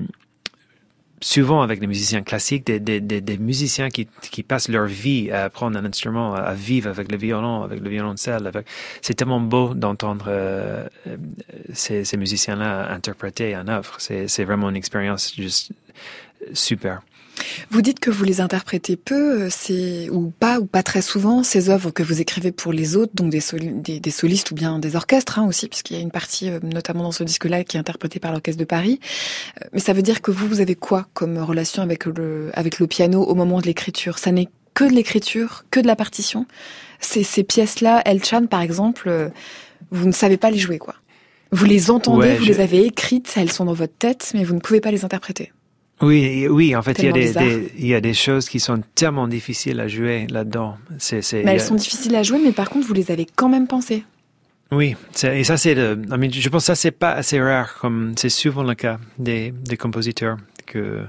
souvent avec des musiciens classiques, des, des, des, des musiciens qui, qui passent leur vie à apprendre un instrument, à vivre avec le violon, avec le violoncelle. Avec... C'est tellement beau d'entendre euh, ces, ces musiciens-là interpréter en œuvre. C'est, c'est vraiment une expérience juste super. Vous dites que vous les interprétez peu, c'est, ou pas, ou pas très souvent, ces œuvres que vous écrivez pour les autres, donc des, soli- des, des solistes ou bien des orchestres hein, aussi, puisqu'il y a une partie, euh, notamment dans ce disque-là, qui est interprétée par l'Orchestre de Paris. Euh, mais ça veut dire que vous, vous avez quoi comme relation avec le, avec le piano au moment de l'écriture ? Ça n'est que de l'écriture, que de la partition ? Ces, ces pièces-là, El Chan par exemple, euh, vous ne savez pas les jouer, quoi. Vous les entendez, ouais, vous je... les avez écrites, elles sont dans votre tête, mais vous ne pouvez pas les interpréter. Oui, oui, en fait, il y a des, bizarre. des, il y a des choses qui sont tellement difficiles à jouer là-dedans. C'est, c'est, mais elles a... sont difficiles à jouer, mais par contre, vous les avez quand même pensées. Oui, c'est, et ça, c'est le, I mean, je pense que ça, c'est pas assez rare, comme c'est souvent le cas des, des compositeurs, que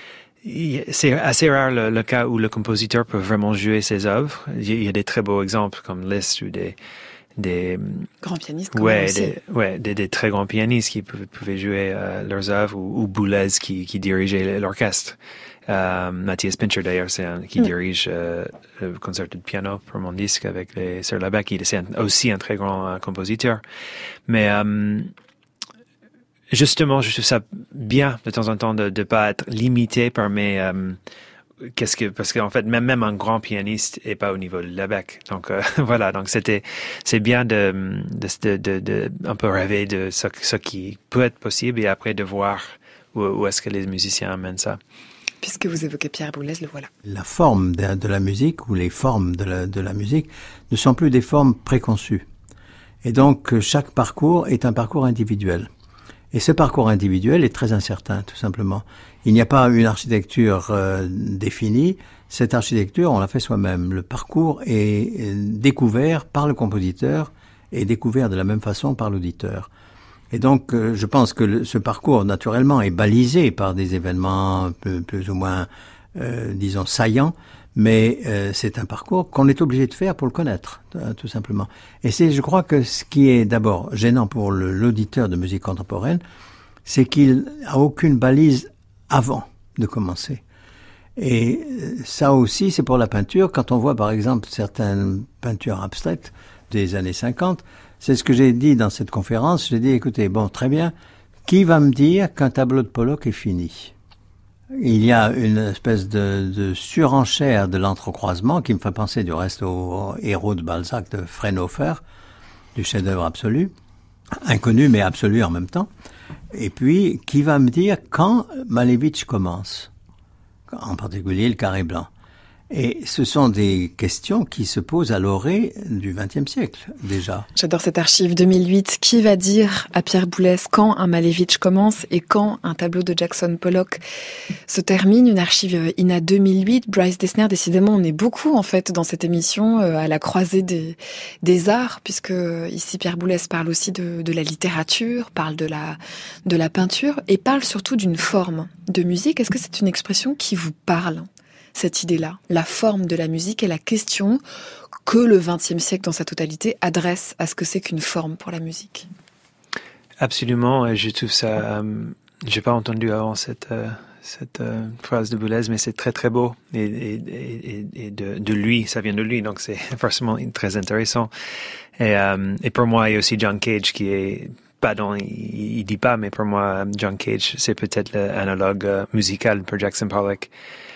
c'est assez rare le, le cas où le compositeur peut vraiment jouer ses œuvres. Il y a des très beaux exemples, comme Liszt ou des, des grands pianistes, ouais, des, ouais, des, des très grands pianistes qui pouvaient, pouvaient jouer euh, leurs œuvres, ou, ou Boulez qui, qui dirigeait l'orchestre. Euh, Matthias Pincher d'ailleurs, c'est un, qui mm. dirige euh, le concerto de piano pour mon disque avec les Sœurs Labec. Il est un, aussi un très grand euh, compositeur. Mais euh, justement, je trouve ça bien de temps en temps de ne pas être limité par mes euh, qu'est-ce que, parce qu'en fait, même, même un grand pianiste est pas au niveau de Labec. Donc, euh, voilà. Donc, c'était, c'est bien de, de, de, de, un peu rêver de ce, ce qui peut être possible et après de voir où, où est-ce que les musiciens amènent ça. Puisque vous évoquez Pierre Boulez, le voilà. La forme de, de la musique ou les formes de la, de la musique ne sont plus des formes préconçues. Et donc, chaque parcours est un parcours individuel. Et ce parcours individuel est très incertain, tout simplement. Il n'y a pas une architecture euh, définie. Cette architecture, on l'a fait soi-même. Le parcours est découvert par le compositeur et découvert de la même façon par l'auditeur. Et donc, euh, je pense que le, ce parcours, naturellement, est balisé par des événements plus, plus ou moins, euh, disons, saillants, mais euh, c'est un parcours qu'on est obligé de faire pour le connaître, tout simplement. Et c'est, je crois que ce qui est d'abord gênant pour le, l'auditeur de musique contemporaine, c'est qu'il n'a aucune balise avant de commencer. Et ça aussi, c'est pour la peinture. Quand on voit, par exemple, certaines peintures abstraites des années cinquante, c'est ce que j'ai dit dans cette conférence. J'ai dit, écoutez, bon, très bien, qui va me dire qu'un tableau de Pollock est fini ? Il y a une espèce de, de surenchère de l'entrecroisement qui me fait penser du reste au héros de Balzac, de Fraunhofer, du chef-d'œuvre absolu, inconnu mais absolu en même temps. Et puis, qui va me dire quand Malevich commence ? En particulier le carré blanc. Et ce sont des questions qui se posent à l'orée du vingtième siècle, déjà. J'adore cette archive deux mille huit. Qui va dire à Pierre Boulez quand un Malevich commence et quand un tableau de Jackson Pollock se termine? Une archive I N A deux mille huit. Bryce Dessner, décidément, on est beaucoup, en fait, dans cette émission, à la croisée des, des arts, puisque ici, Pierre Boulez parle aussi de, de la littérature, parle de la, de la peinture et parle surtout d'une forme de musique. Est-ce que c'est une expression qui vous parle ? Cette idée-là, la forme de la musique et la question que le vingtième siècle dans sa totalité adresse à ce que c'est qu'une forme pour la musique. Absolument, je trouve ça, euh, j'ai pas entendu avant cette, euh, cette euh, phrase de Boulez, mais c'est très très beau et, et, et, et de, de lui, ça vient de lui, donc c'est forcément très intéressant. Et, euh, et pour moi, il y a aussi John Cage qui est Pardon, il, il dit pas, mais pour moi, John Cage, c'est peut-être l'analogue euh, musical pour Jackson Pollock.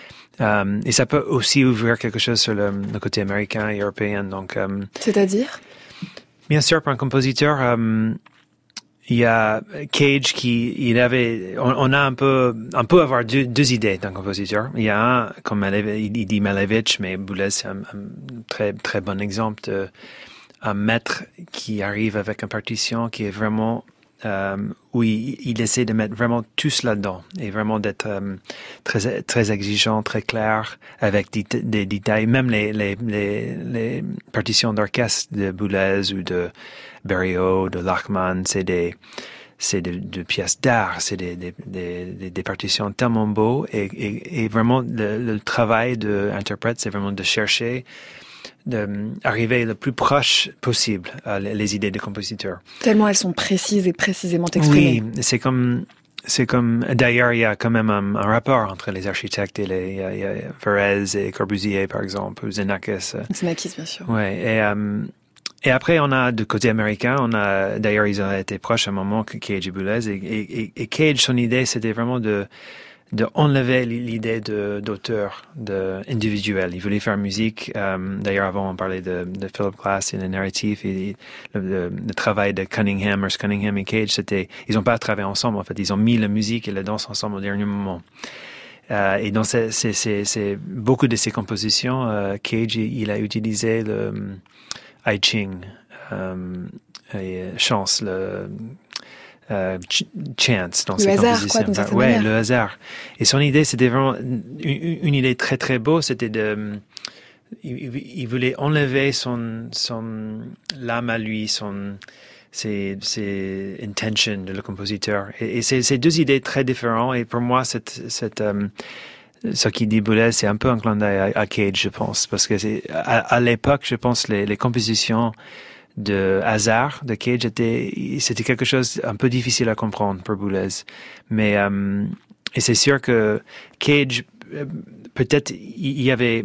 Um, et ça peut aussi ouvrir quelque chose sur le, le côté américain et européen. Donc, um, c'est-à-dire? Bien sûr, pour un compositeur, um, il y a Cage qui, il avait, on, on a un peu, on peut avoir deux, deux idées d'un compositeur. Il y a un, comme Malevich, il dit Malevich, mais Boulez, c'est un, un très, très bon exemple de un maître qui arrive avec une partition qui est vraiment Euh, où il, il essaie de mettre vraiment tout cela dedans et vraiment d'être euh, très très exigeant, très clair avec des, des détails. Même les les les, les partitions d'orchestre de Boulez ou de Berriot, de Lachmann, c'est des c'est de, de pièces d'art, c'est des des, des des partitions tellement beaux et et, et vraiment le, le travail de interprète, c'est vraiment de chercher d'arriver le plus proche possible à les idées des compositeurs. Tellement elles sont précises et précisément exprimées. Oui, c'est comme, c'est comme, d'ailleurs, il y a quand même un, un rapport entre les architectes et les, il y a, il y a Varese et Corbusier, par exemple, ou Xenakis. Xenakis, bien sûr. Ouais, et, um, et après, on a, du côté américain, on a, d'ailleurs, ils ont été proches à un moment, Cage et Boulez, et, et, et Cage, son idée, c'était vraiment de, d'enlever l'idée de, d'auteur, d'individuel. Il voulait faire musique. Euh, d'ailleurs, avant, on parlait de, de Philip Glass et le narratif et le, le, le travail de Cunningham, Merce Cunningham et Cage. C'était, ils n'ont pas travaillé ensemble, en fait. Ils ont mis la musique et la danse ensemble au dernier moment. Euh, et dans c'est, c'est, c'est, c'est beaucoup de ses compositions, euh, Cage, il, il a utilisé le um, I Ching, euh, et chance, le euh, ch- chance dans le ses hasard, compositions. quoi, Enfin, ouais, le hasard. Et son idée, c'était vraiment une, une idée très très beau. C'était de, il, il voulait enlever son son l'âme à lui, son c'est c'est intention de le compositeur. Et, et c'est c'est deux idées très différentes. Et pour moi, cette cette um, ce qui dit Boulez, c'est un peu un clin d'œil à, à Cage, je pense, parce que c'est à, à l'époque, je pense les les compositions de hasard de Cage était c'était quelque chose un peu difficile à comprendre pour Boulez. Mais um, et c'est sûr que Cage peut-être il y avait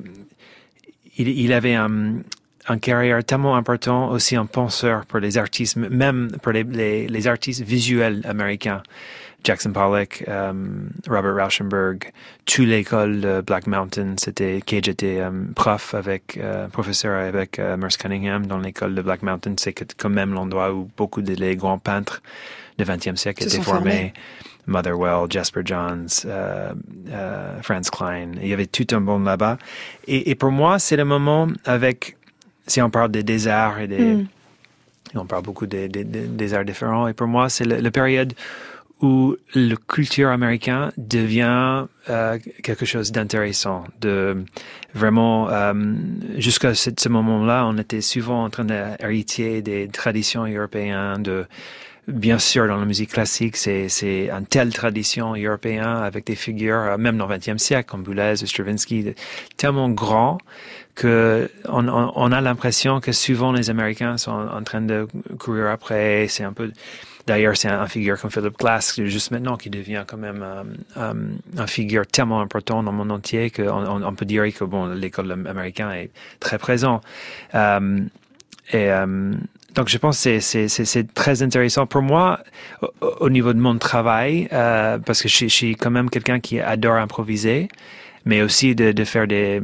il, il avait un un carrière tellement important, aussi un penseur pour les artistes, même pour les, les, les artistes visuels américains. Jackson Pollock, um, Robert Rauschenberg, toute l'école de Black Mountain, c'était, Cage était um, prof avec, uh, professeur avec uh, Merce Cunningham dans l'école de Black Mountain. C'est quand même l'endroit où beaucoup de les grands peintres du vingtième siècle étaient formés. Motherwell, Jasper Johns, uh, uh, Franz Klein. Il y avait tout un monde là-bas. Et, et pour moi, c'est le moment avec, si on parle des, des arts et des, mm. et on parle beaucoup des, des, des arts différents, et pour moi, c'est la période où la culture américaine devient euh, quelque chose d'intéressant. De vraiment, euh, jusqu'à ce, ce moment-là, on était souvent en train d'hériter des traditions européennes. De, bien sûr, dans la musique classique, c'est c'est une telle tradition européenne avec des figures, même dans le vingtième siècle, comme Boulez ou Stravinsky, tellement grands que on, on, on a l'impression que souvent les Américains sont en train de courir après. C'est un peu, d'ailleurs, c'est un, un figure comme Philip Glass, juste maintenant, qui devient quand même um, um, un figure tellement important dans le monde entier qu'on on, on peut dire que bon, l'école américaine est très présent. Um, et um, donc, je pense que c'est, c'est, c'est, c'est très intéressant pour moi au, au niveau de mon travail, euh, parce que je, je suis quand même quelqu'un qui adore improviser, mais aussi de, de faire des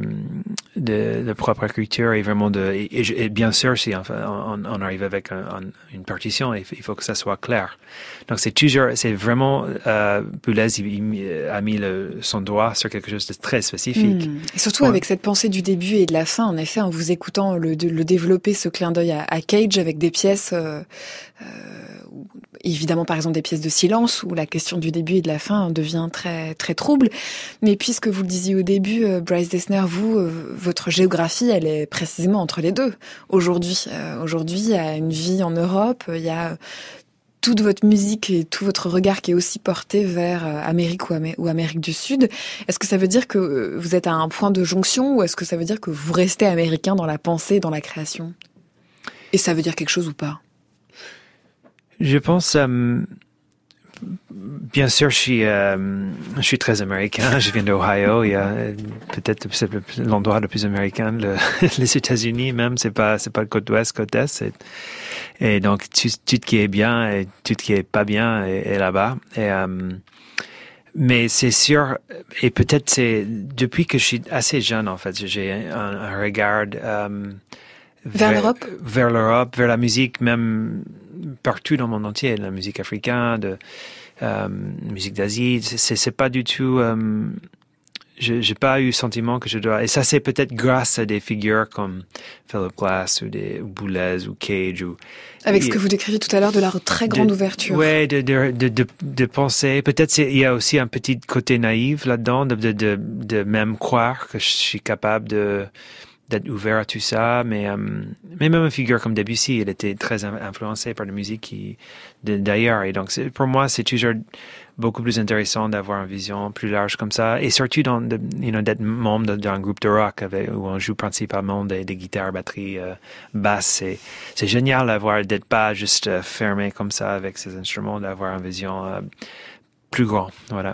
de, de propre écriture et vraiment de et, et bien sûr si on, on, on arrive avec un, un, une partition, il faut, il faut que ça soit clair. Donc c'est toujours c'est vraiment euh, Boulez il, il a mis le, son doigt sur quelque chose de très spécifique. Mmh. Et surtout ouais. avec cette pensée du début et de la fin, en effet, en vous écoutant le, le développer ce clin d'œil à, à Cage avec des pièces. Euh, euh, Évidemment, par exemple, des pièces de silence où la question du début et de la fin devient très très trouble. Mais puisque vous le disiez au début, euh, Bryce Dessner, vous, euh, votre géographie, elle est précisément entre les deux. Aujourd'hui, euh, aujourd'hui, il y a une vie en Europe, il y a toute votre musique et tout votre regard qui est aussi porté vers euh, Amérique ou, Amé- ou Amérique du Sud. Est-ce que ça veut dire que vous êtes à un point de jonction ou est-ce que ça veut dire que vous restez américain dans la pensée, dans la création ? Et ça veut dire quelque chose ou pas ? Je pense, euh, bien sûr, je suis, euh, je suis très américain. Je viens d'Ohio. Il y a peut-être c'est l'endroit le plus américain, le, les États-Unis même. C'est pas, c'est pas le côte ouest, côte est. C'est, et donc tout, tout ce qui est bien et tout ce qui est pas bien est, est là-bas. Et euh, mais c'est sûr, et peut-être c'est depuis que je suis assez jeune en fait, j'ai un, un regard. Euh, Vers, vers l'Europe Vers l'Europe, vers la musique, même partout dans le monde entier, la musique africaine, de, euh, musique d'Asie, c'est, c'est pas du tout... Euh, je j'ai pas eu le sentiment que je dois... Et ça, c'est peut-être grâce à des figures comme Philip Glass ou des ou Boulez ou Cage. Ou, Avec ce que vous décriviez tout à l'heure de la très grande de, ouverture. Oui, de, de, de, de, de penser... Peut-être il y a aussi un petit côté naïf là-dedans, de, de, de, de même croire que je suis capable de... d'être ouvert à tout ça, mais, euh, mais même une figure comme Debussy, elle était très influencée par la musique qui, de, d'ailleurs. Et donc, c'est, pour moi, c'est toujours beaucoup plus intéressant d'avoir une vision plus large comme ça. Et surtout, dans, de, you know, d'être membre d'un groupe de rock avec, où on joue principalement des, des guitares, batteries, euh, basses. C'est, c'est génial d'avoir, d'être pas juste euh, fermé comme ça avec ces instruments, d'avoir une vision euh, plus grande. Voilà.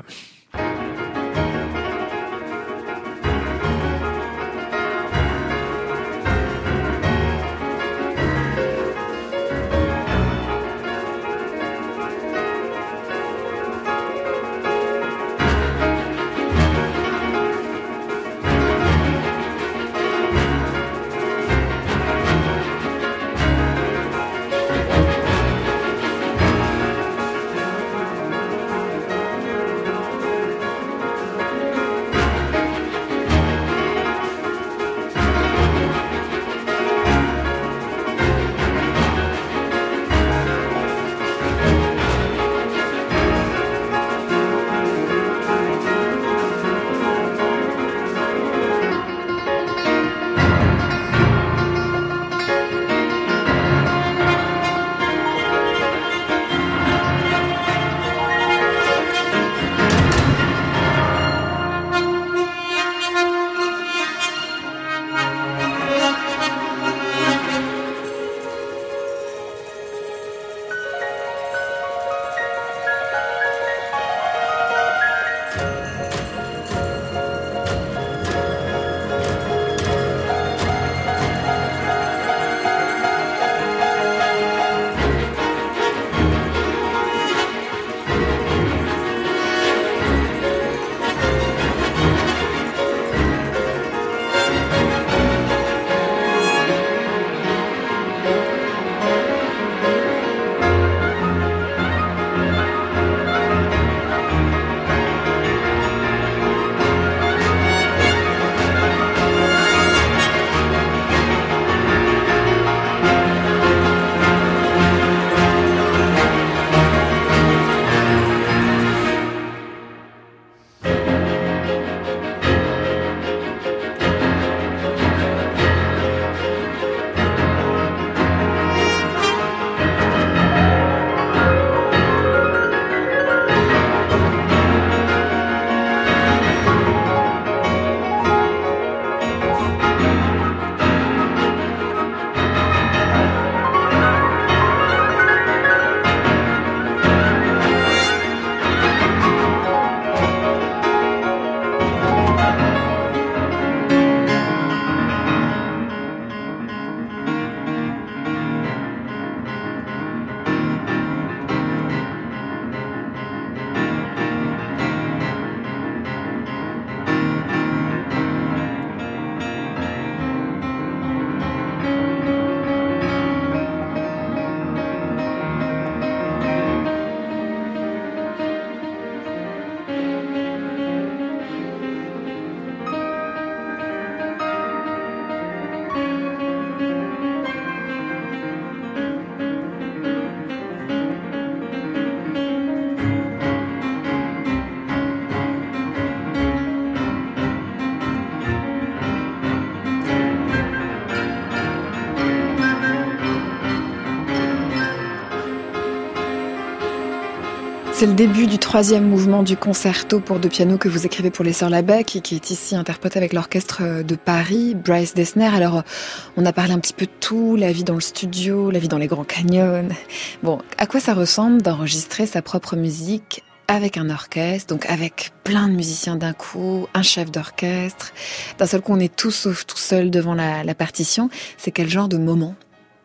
C'est le début du troisième mouvement du concerto pour deux pianos que vous écrivez pour les Sœurs Labec et qui est ici interprété avec l'orchestre de Paris, Bryce Dessner. Alors, on a parlé un petit peu de tout, la vie dans le studio, la vie dans les Grands Canyons. Bon, à quoi ça ressemble d'enregistrer sa propre musique avec un orchestre, donc avec plein de musiciens d'un coup, un chef d'orchestre. D'un seul coup, on est tous sauf tout seul devant la, la partition. C'est quel genre de moment ?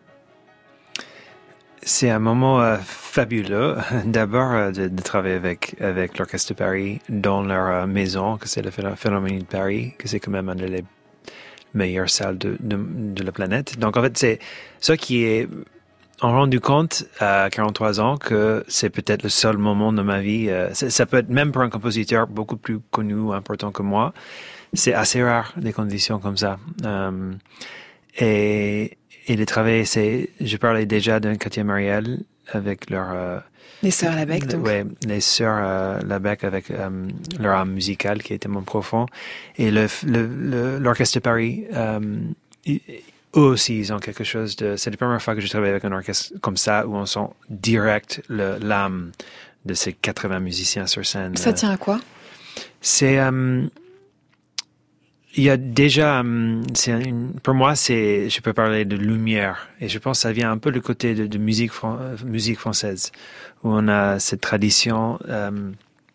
C'est un moment euh, fabuleux. D'abord, euh, de, de travailler avec avec l'Orchestre de Paris dans leur euh, maison, que c'est le Philharmonie de Paris, que c'est quand même une des meilleures salles de, de, de la planète. Donc, en fait, c'est ça qui est... On rendu compte à quarante-trois ans que c'est peut-être le seul moment de ma vie. Euh, ça peut être même pour un compositeur beaucoup plus connu ou important que moi. C'est assez rare des conditions comme ça. Euh, et Et de travailler, c'est, je parlais déjà d'un Katia Marielle avec leur... Euh, les sœurs Labec, donc. Oui, les sœurs euh, Labec avec euh, leur âme musicale qui est tellement profond. Et le, le, le, l'Orchestre de Paris, euh, ils, eux aussi, ils ont quelque chose de... C'est la première fois que je travaille avec un orchestre comme ça, où on sent direct le, l'âme de ces quatre-vingts musiciens sur scène. Ça tient à quoi? C'est... Euh, Il y a déjà, c'est une, pour moi, c'est, je peux parler de lumière, et je pense que ça vient un peu du côté de, de musique, musique française, où on a cette tradition. Euh,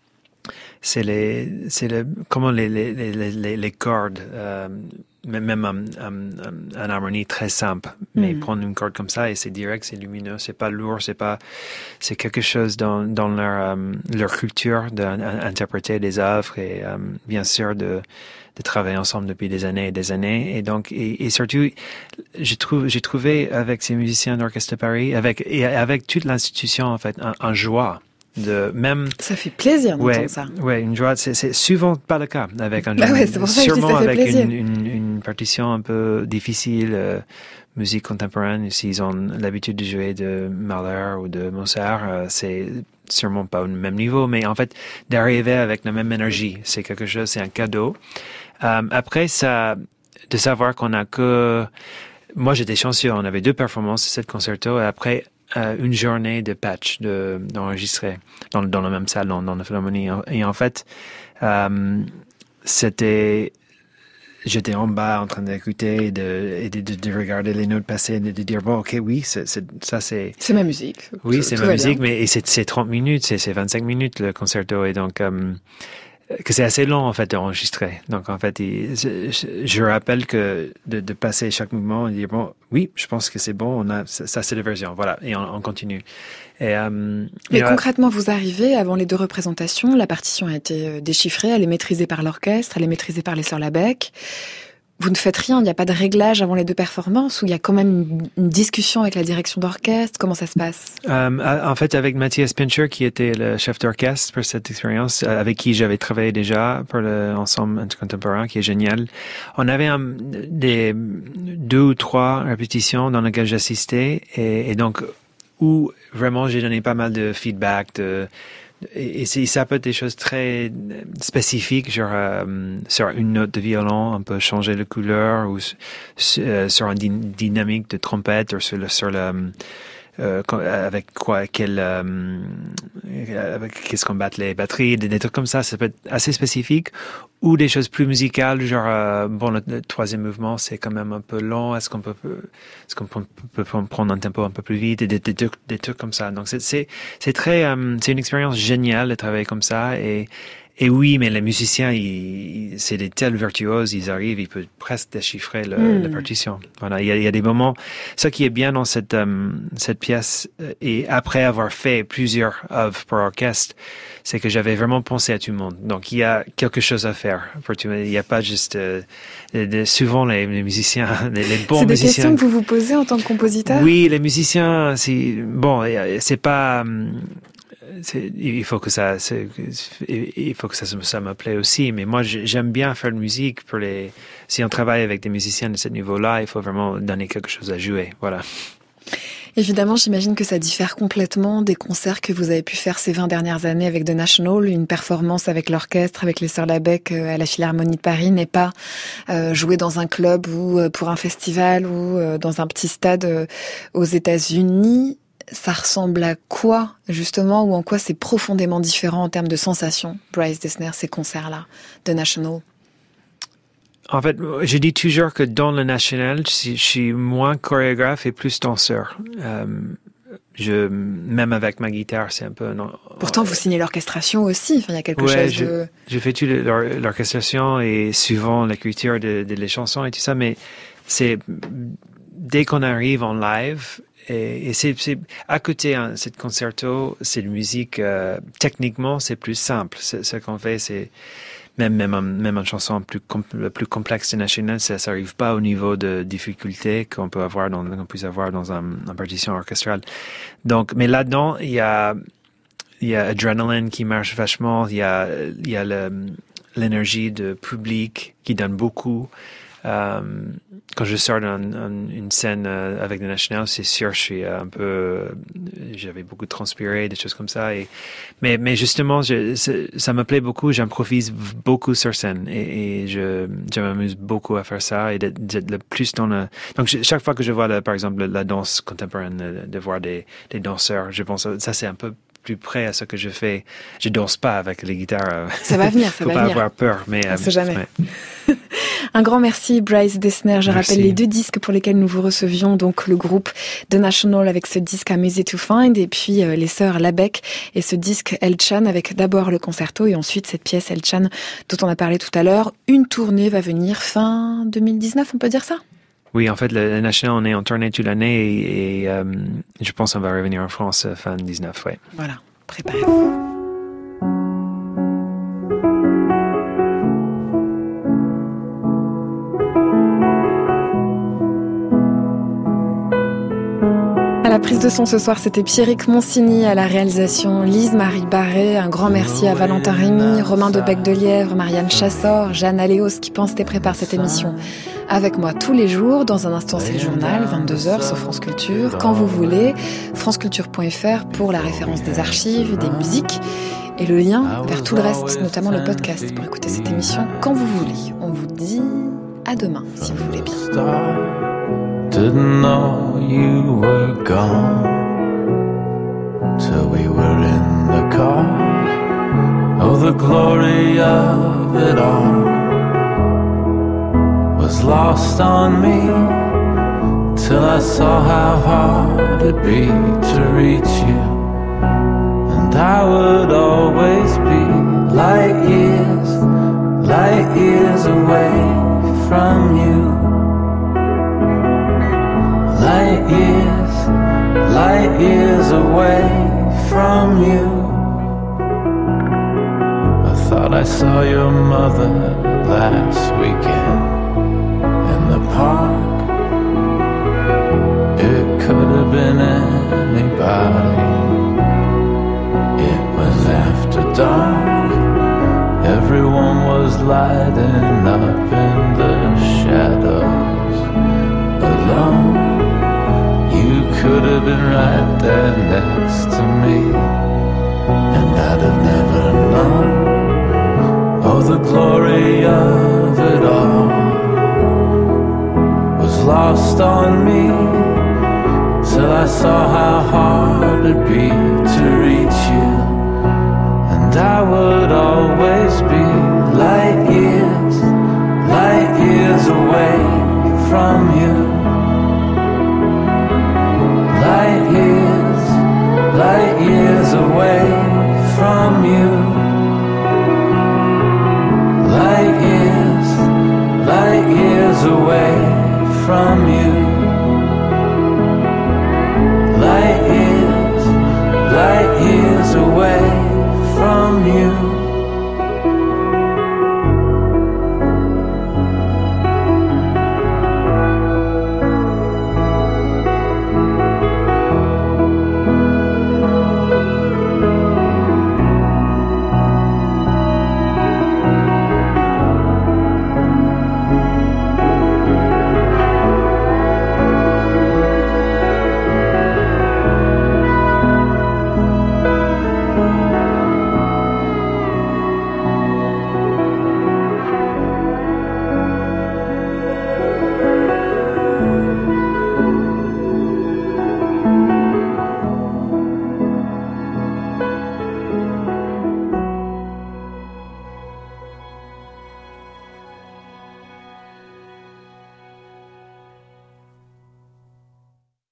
c'est les, c'est le, comment les les les les, les cordes, euh, même un, un, un harmonie très simple, mais mm. prendre une corde comme ça et c'est direct, c'est lumineux, c'est pas lourd, c'est pas, c'est quelque chose dans dans leur um, leur culture d'interpréter des œuvres et um, bien sûr de de travailler ensemble depuis des années et des années. Et donc, et, et surtout, je trouve, j'ai trouvé avec ces musiciens d'Orchestre de Paris, avec, et avec toute l'institution, en fait, un, un joie de même. Ça fait plaisir d'entendre ouais, ça. Ouais, une joie, c'est, c'est souvent pas le cas avec un bah ouais, c'est pour ça sûrement que je dis, ça fait avec plaisir. Une, une, une partition un peu difficile, euh, musique contemporaine, s'ils ont l'habitude de jouer de Mahler ou de Mozart, euh, c'est sûrement pas au même niveau, mais en fait, d'arriver avec la même énergie, c'est quelque chose, c'est un cadeau. Euh, après, ça, de savoir qu'on a que, moi j'étais chanceux, on avait deux performances de cette concerto, et après euh, une journée de patch, de d'enregistrer dans, dans la même salle, dans, dans la Philharmonie. Et en fait, euh, c'était, j'étais en bas en train d'écouter et de, et de, de, de regarder les notes passer et de, de dire bon, ok, oui, c'est, c'est, ça c'est. C'est ma musique. Oui, tout, c'est tout ma musique, bien. mais et c'est, c'est trente minutes, c'est, c'est vingt-cinq minutes le concerto, et donc. Euh, que c'est assez long en fait d'enregistrer. Donc en fait, il, je, je rappelle que de, de passer chaque mouvement et dire bon, oui, je pense que c'est bon, on a ça, ça c'est la version, voilà, et on, on continue. Et, euh, Mais et concrètement, vous arrivez avant les deux représentations, la partition a été déchiffrée, elle est maîtrisée par l'orchestre, elle est maîtrisée par les Sœurs Labec. Vous ne faites rien, il n'y a pas de réglage avant les deux performances, ou il y a quand même une, une discussion avec la direction d'orchestre? Comment ça se passe? euh, En fait, avec Matthias Pincher, qui était le chef d'orchestre pour cette expérience, avec qui j'avais travaillé déjà pour l'ensemble intercontemporain, qui est génial, on avait un, des deux ou trois répétitions dans lesquelles j'assistais, et, et donc où vraiment j'ai donné pas mal de feedback, de Et, et c'est, ça peut être des choses très spécifiques, genre euh, sur une note de violon, on peut changer de couleur, ou euh, sur une dy- dynamique de trompette, ou sur le, sur le euh, avec quoi, quel, euh, avec qu'est-ce qu'on bat les batteries, des, des trucs comme ça. Ça peut être assez spécifique, ou des choses plus musicales, genre euh, bon, le, le troisième mouvement c'est quand même un peu long. Est-ce qu'on peut, est-ce qu'on peut, peut prendre un tempo un peu plus vite, et des, des, des, des trucs comme ça. Donc c'est, c'est, c'est très, euh, c'est une expérience géniale de travailler comme ça. Et Et oui, mais les musiciens, ils, ils, c'est des tels virtuoses, ils arrivent, ils peuvent presque déchiffrer le, mm. la partition. Voilà, il y a, il y a des moments. Ce qui est bien dans cette um, cette pièce, et après avoir fait plusieurs œuvres pour orchestre, c'est que j'avais vraiment pensé à tout le monde. Donc il y a quelque chose à faire pour tout le monde. Il n'y a pas juste euh, de, de, souvent les, les musiciens, les, les bons musiciens. C'est des questions que vous vous posez en tant que compositeur? Oui, les musiciens, c'est bon, c'est pas. Um, C'est, il faut que ça, c'est, il faut que ça, ça me plaît aussi. Mais moi, j'aime bien faire de musique pour les. Si on travaille avec des musiciens de ce niveau-là, il faut vraiment donner quelque chose à jouer. Voilà. Évidemment, j'imagine que ça diffère complètement des concerts que vous avez pu faire ces vingt dernières années avec The National. Une performance avec l'orchestre, avec les Sœurs Labec à la Philharmonie de Paris n'est pas euh, jouée dans un club ou pour un festival ou euh, dans un petit stade euh, aux États-Unis. ça ressemble à quoi, justement, ou en quoi c'est profondément différent en termes de sensations, Bryce Dessner, ces concerts-là, de National? En fait, je dis toujours que dans le National, je suis moins chorégraphe et plus danseur. Euh, je, même avec ma guitare, c'est un peu... Non, Pourtant, vous signez l'orchestration aussi. Enfin, il y a quelque ouais, chose je, de... je fais tout l'orchestration et souvent l'écriture de, de les chansons et tout ça, mais c'est dès qu'on arrive en live, et, et c'est, c'est à côté hein, cette concerto, c'est de musique euh, techniquement c'est plus simple. C'est, ce qu'on fait, c'est même même même une chanson plus compl- plus complexe de National, ça n'arrive pas au niveau de difficulté qu'on peut avoir dans qu'on puisse avoir dans un, une partition orchestrale. Donc, mais là-dedans, il y a il y a Adrenaline qui marche vachement. Il y a il y a le, l'énergie de public qui donne beaucoup. Euh, quand je sors d'une scène euh, avec le National, c'est sûr, je suis un peu, euh, j'avais beaucoup transpiré, des choses comme ça. Et, mais, mais justement, je, ça me plaît beaucoup. J'improvise beaucoup sur scène et, et je, je m'amuse beaucoup à faire ça et d'être, d'être le plus dans le. Donc chaque fois que je vois, la, par exemple, la danse contemporaine, de, de voir des, des danseurs, je pense que ça c'est un peu plus près à ce que je fais. Je danse pas avec les guitares. Ça va venir, ça Faut va pas venir. avoir peur, mais on euh, sait jamais. Ouais. Un grand merci, Bryce Dessner. Je merci. rappelle les deux disques pour lesquels nous vous recevions, donc le groupe The National avec ce disque I'm Easy to Find, et puis euh, les sœurs Labec et ce disque El Chan avec d'abord le concerto et ensuite cette pièce El Chan dont on a parlé tout à l'heure. Une tournée va venir fin deux mille dix-neuf, on peut dire ça? Oui, en fait, le, le National, on est en tournée toute l'année et, et euh, je pense qu'on va revenir en France fin dix-neuf, ouais. Voilà, préparez-vous. À la prise de son ce soir, c'était Pierrick Monsigny, à la réalisation Lise-Marie Barré. Un grand merci à Valentin Rémy, Romain de Bec-de-Lièvre, Marianne Chassor, Jeanne Aléos qui pense et prépare cette émission avec moi tous les jours. Dans un instant, c'est le journal, vingt-deux heures sur France Culture, quand vous voulez. franceculture point f r pour la référence des archives, des musiques et le lien vers tout le reste, notamment le podcast pour écouter cette émission quand vous voulez. On vous dit à demain, si vous voulez bien. Didn't know you were gone till we were in the car. Oh, the glory of it all was lost on me till I saw how hard it'd be to reach you. And I would always be light years, light years away from you. Light years, light years away from you. I thought I saw your mother last weekend in the park. It could have been anybody. It was after dark. Everyone was lighting up in the shadows, alone. You could have been right there next to me, and I'd have never known. Oh, the glory of it all was lost on me till I saw how hard it'd be to reach you. And I would always be light years, light years away from you.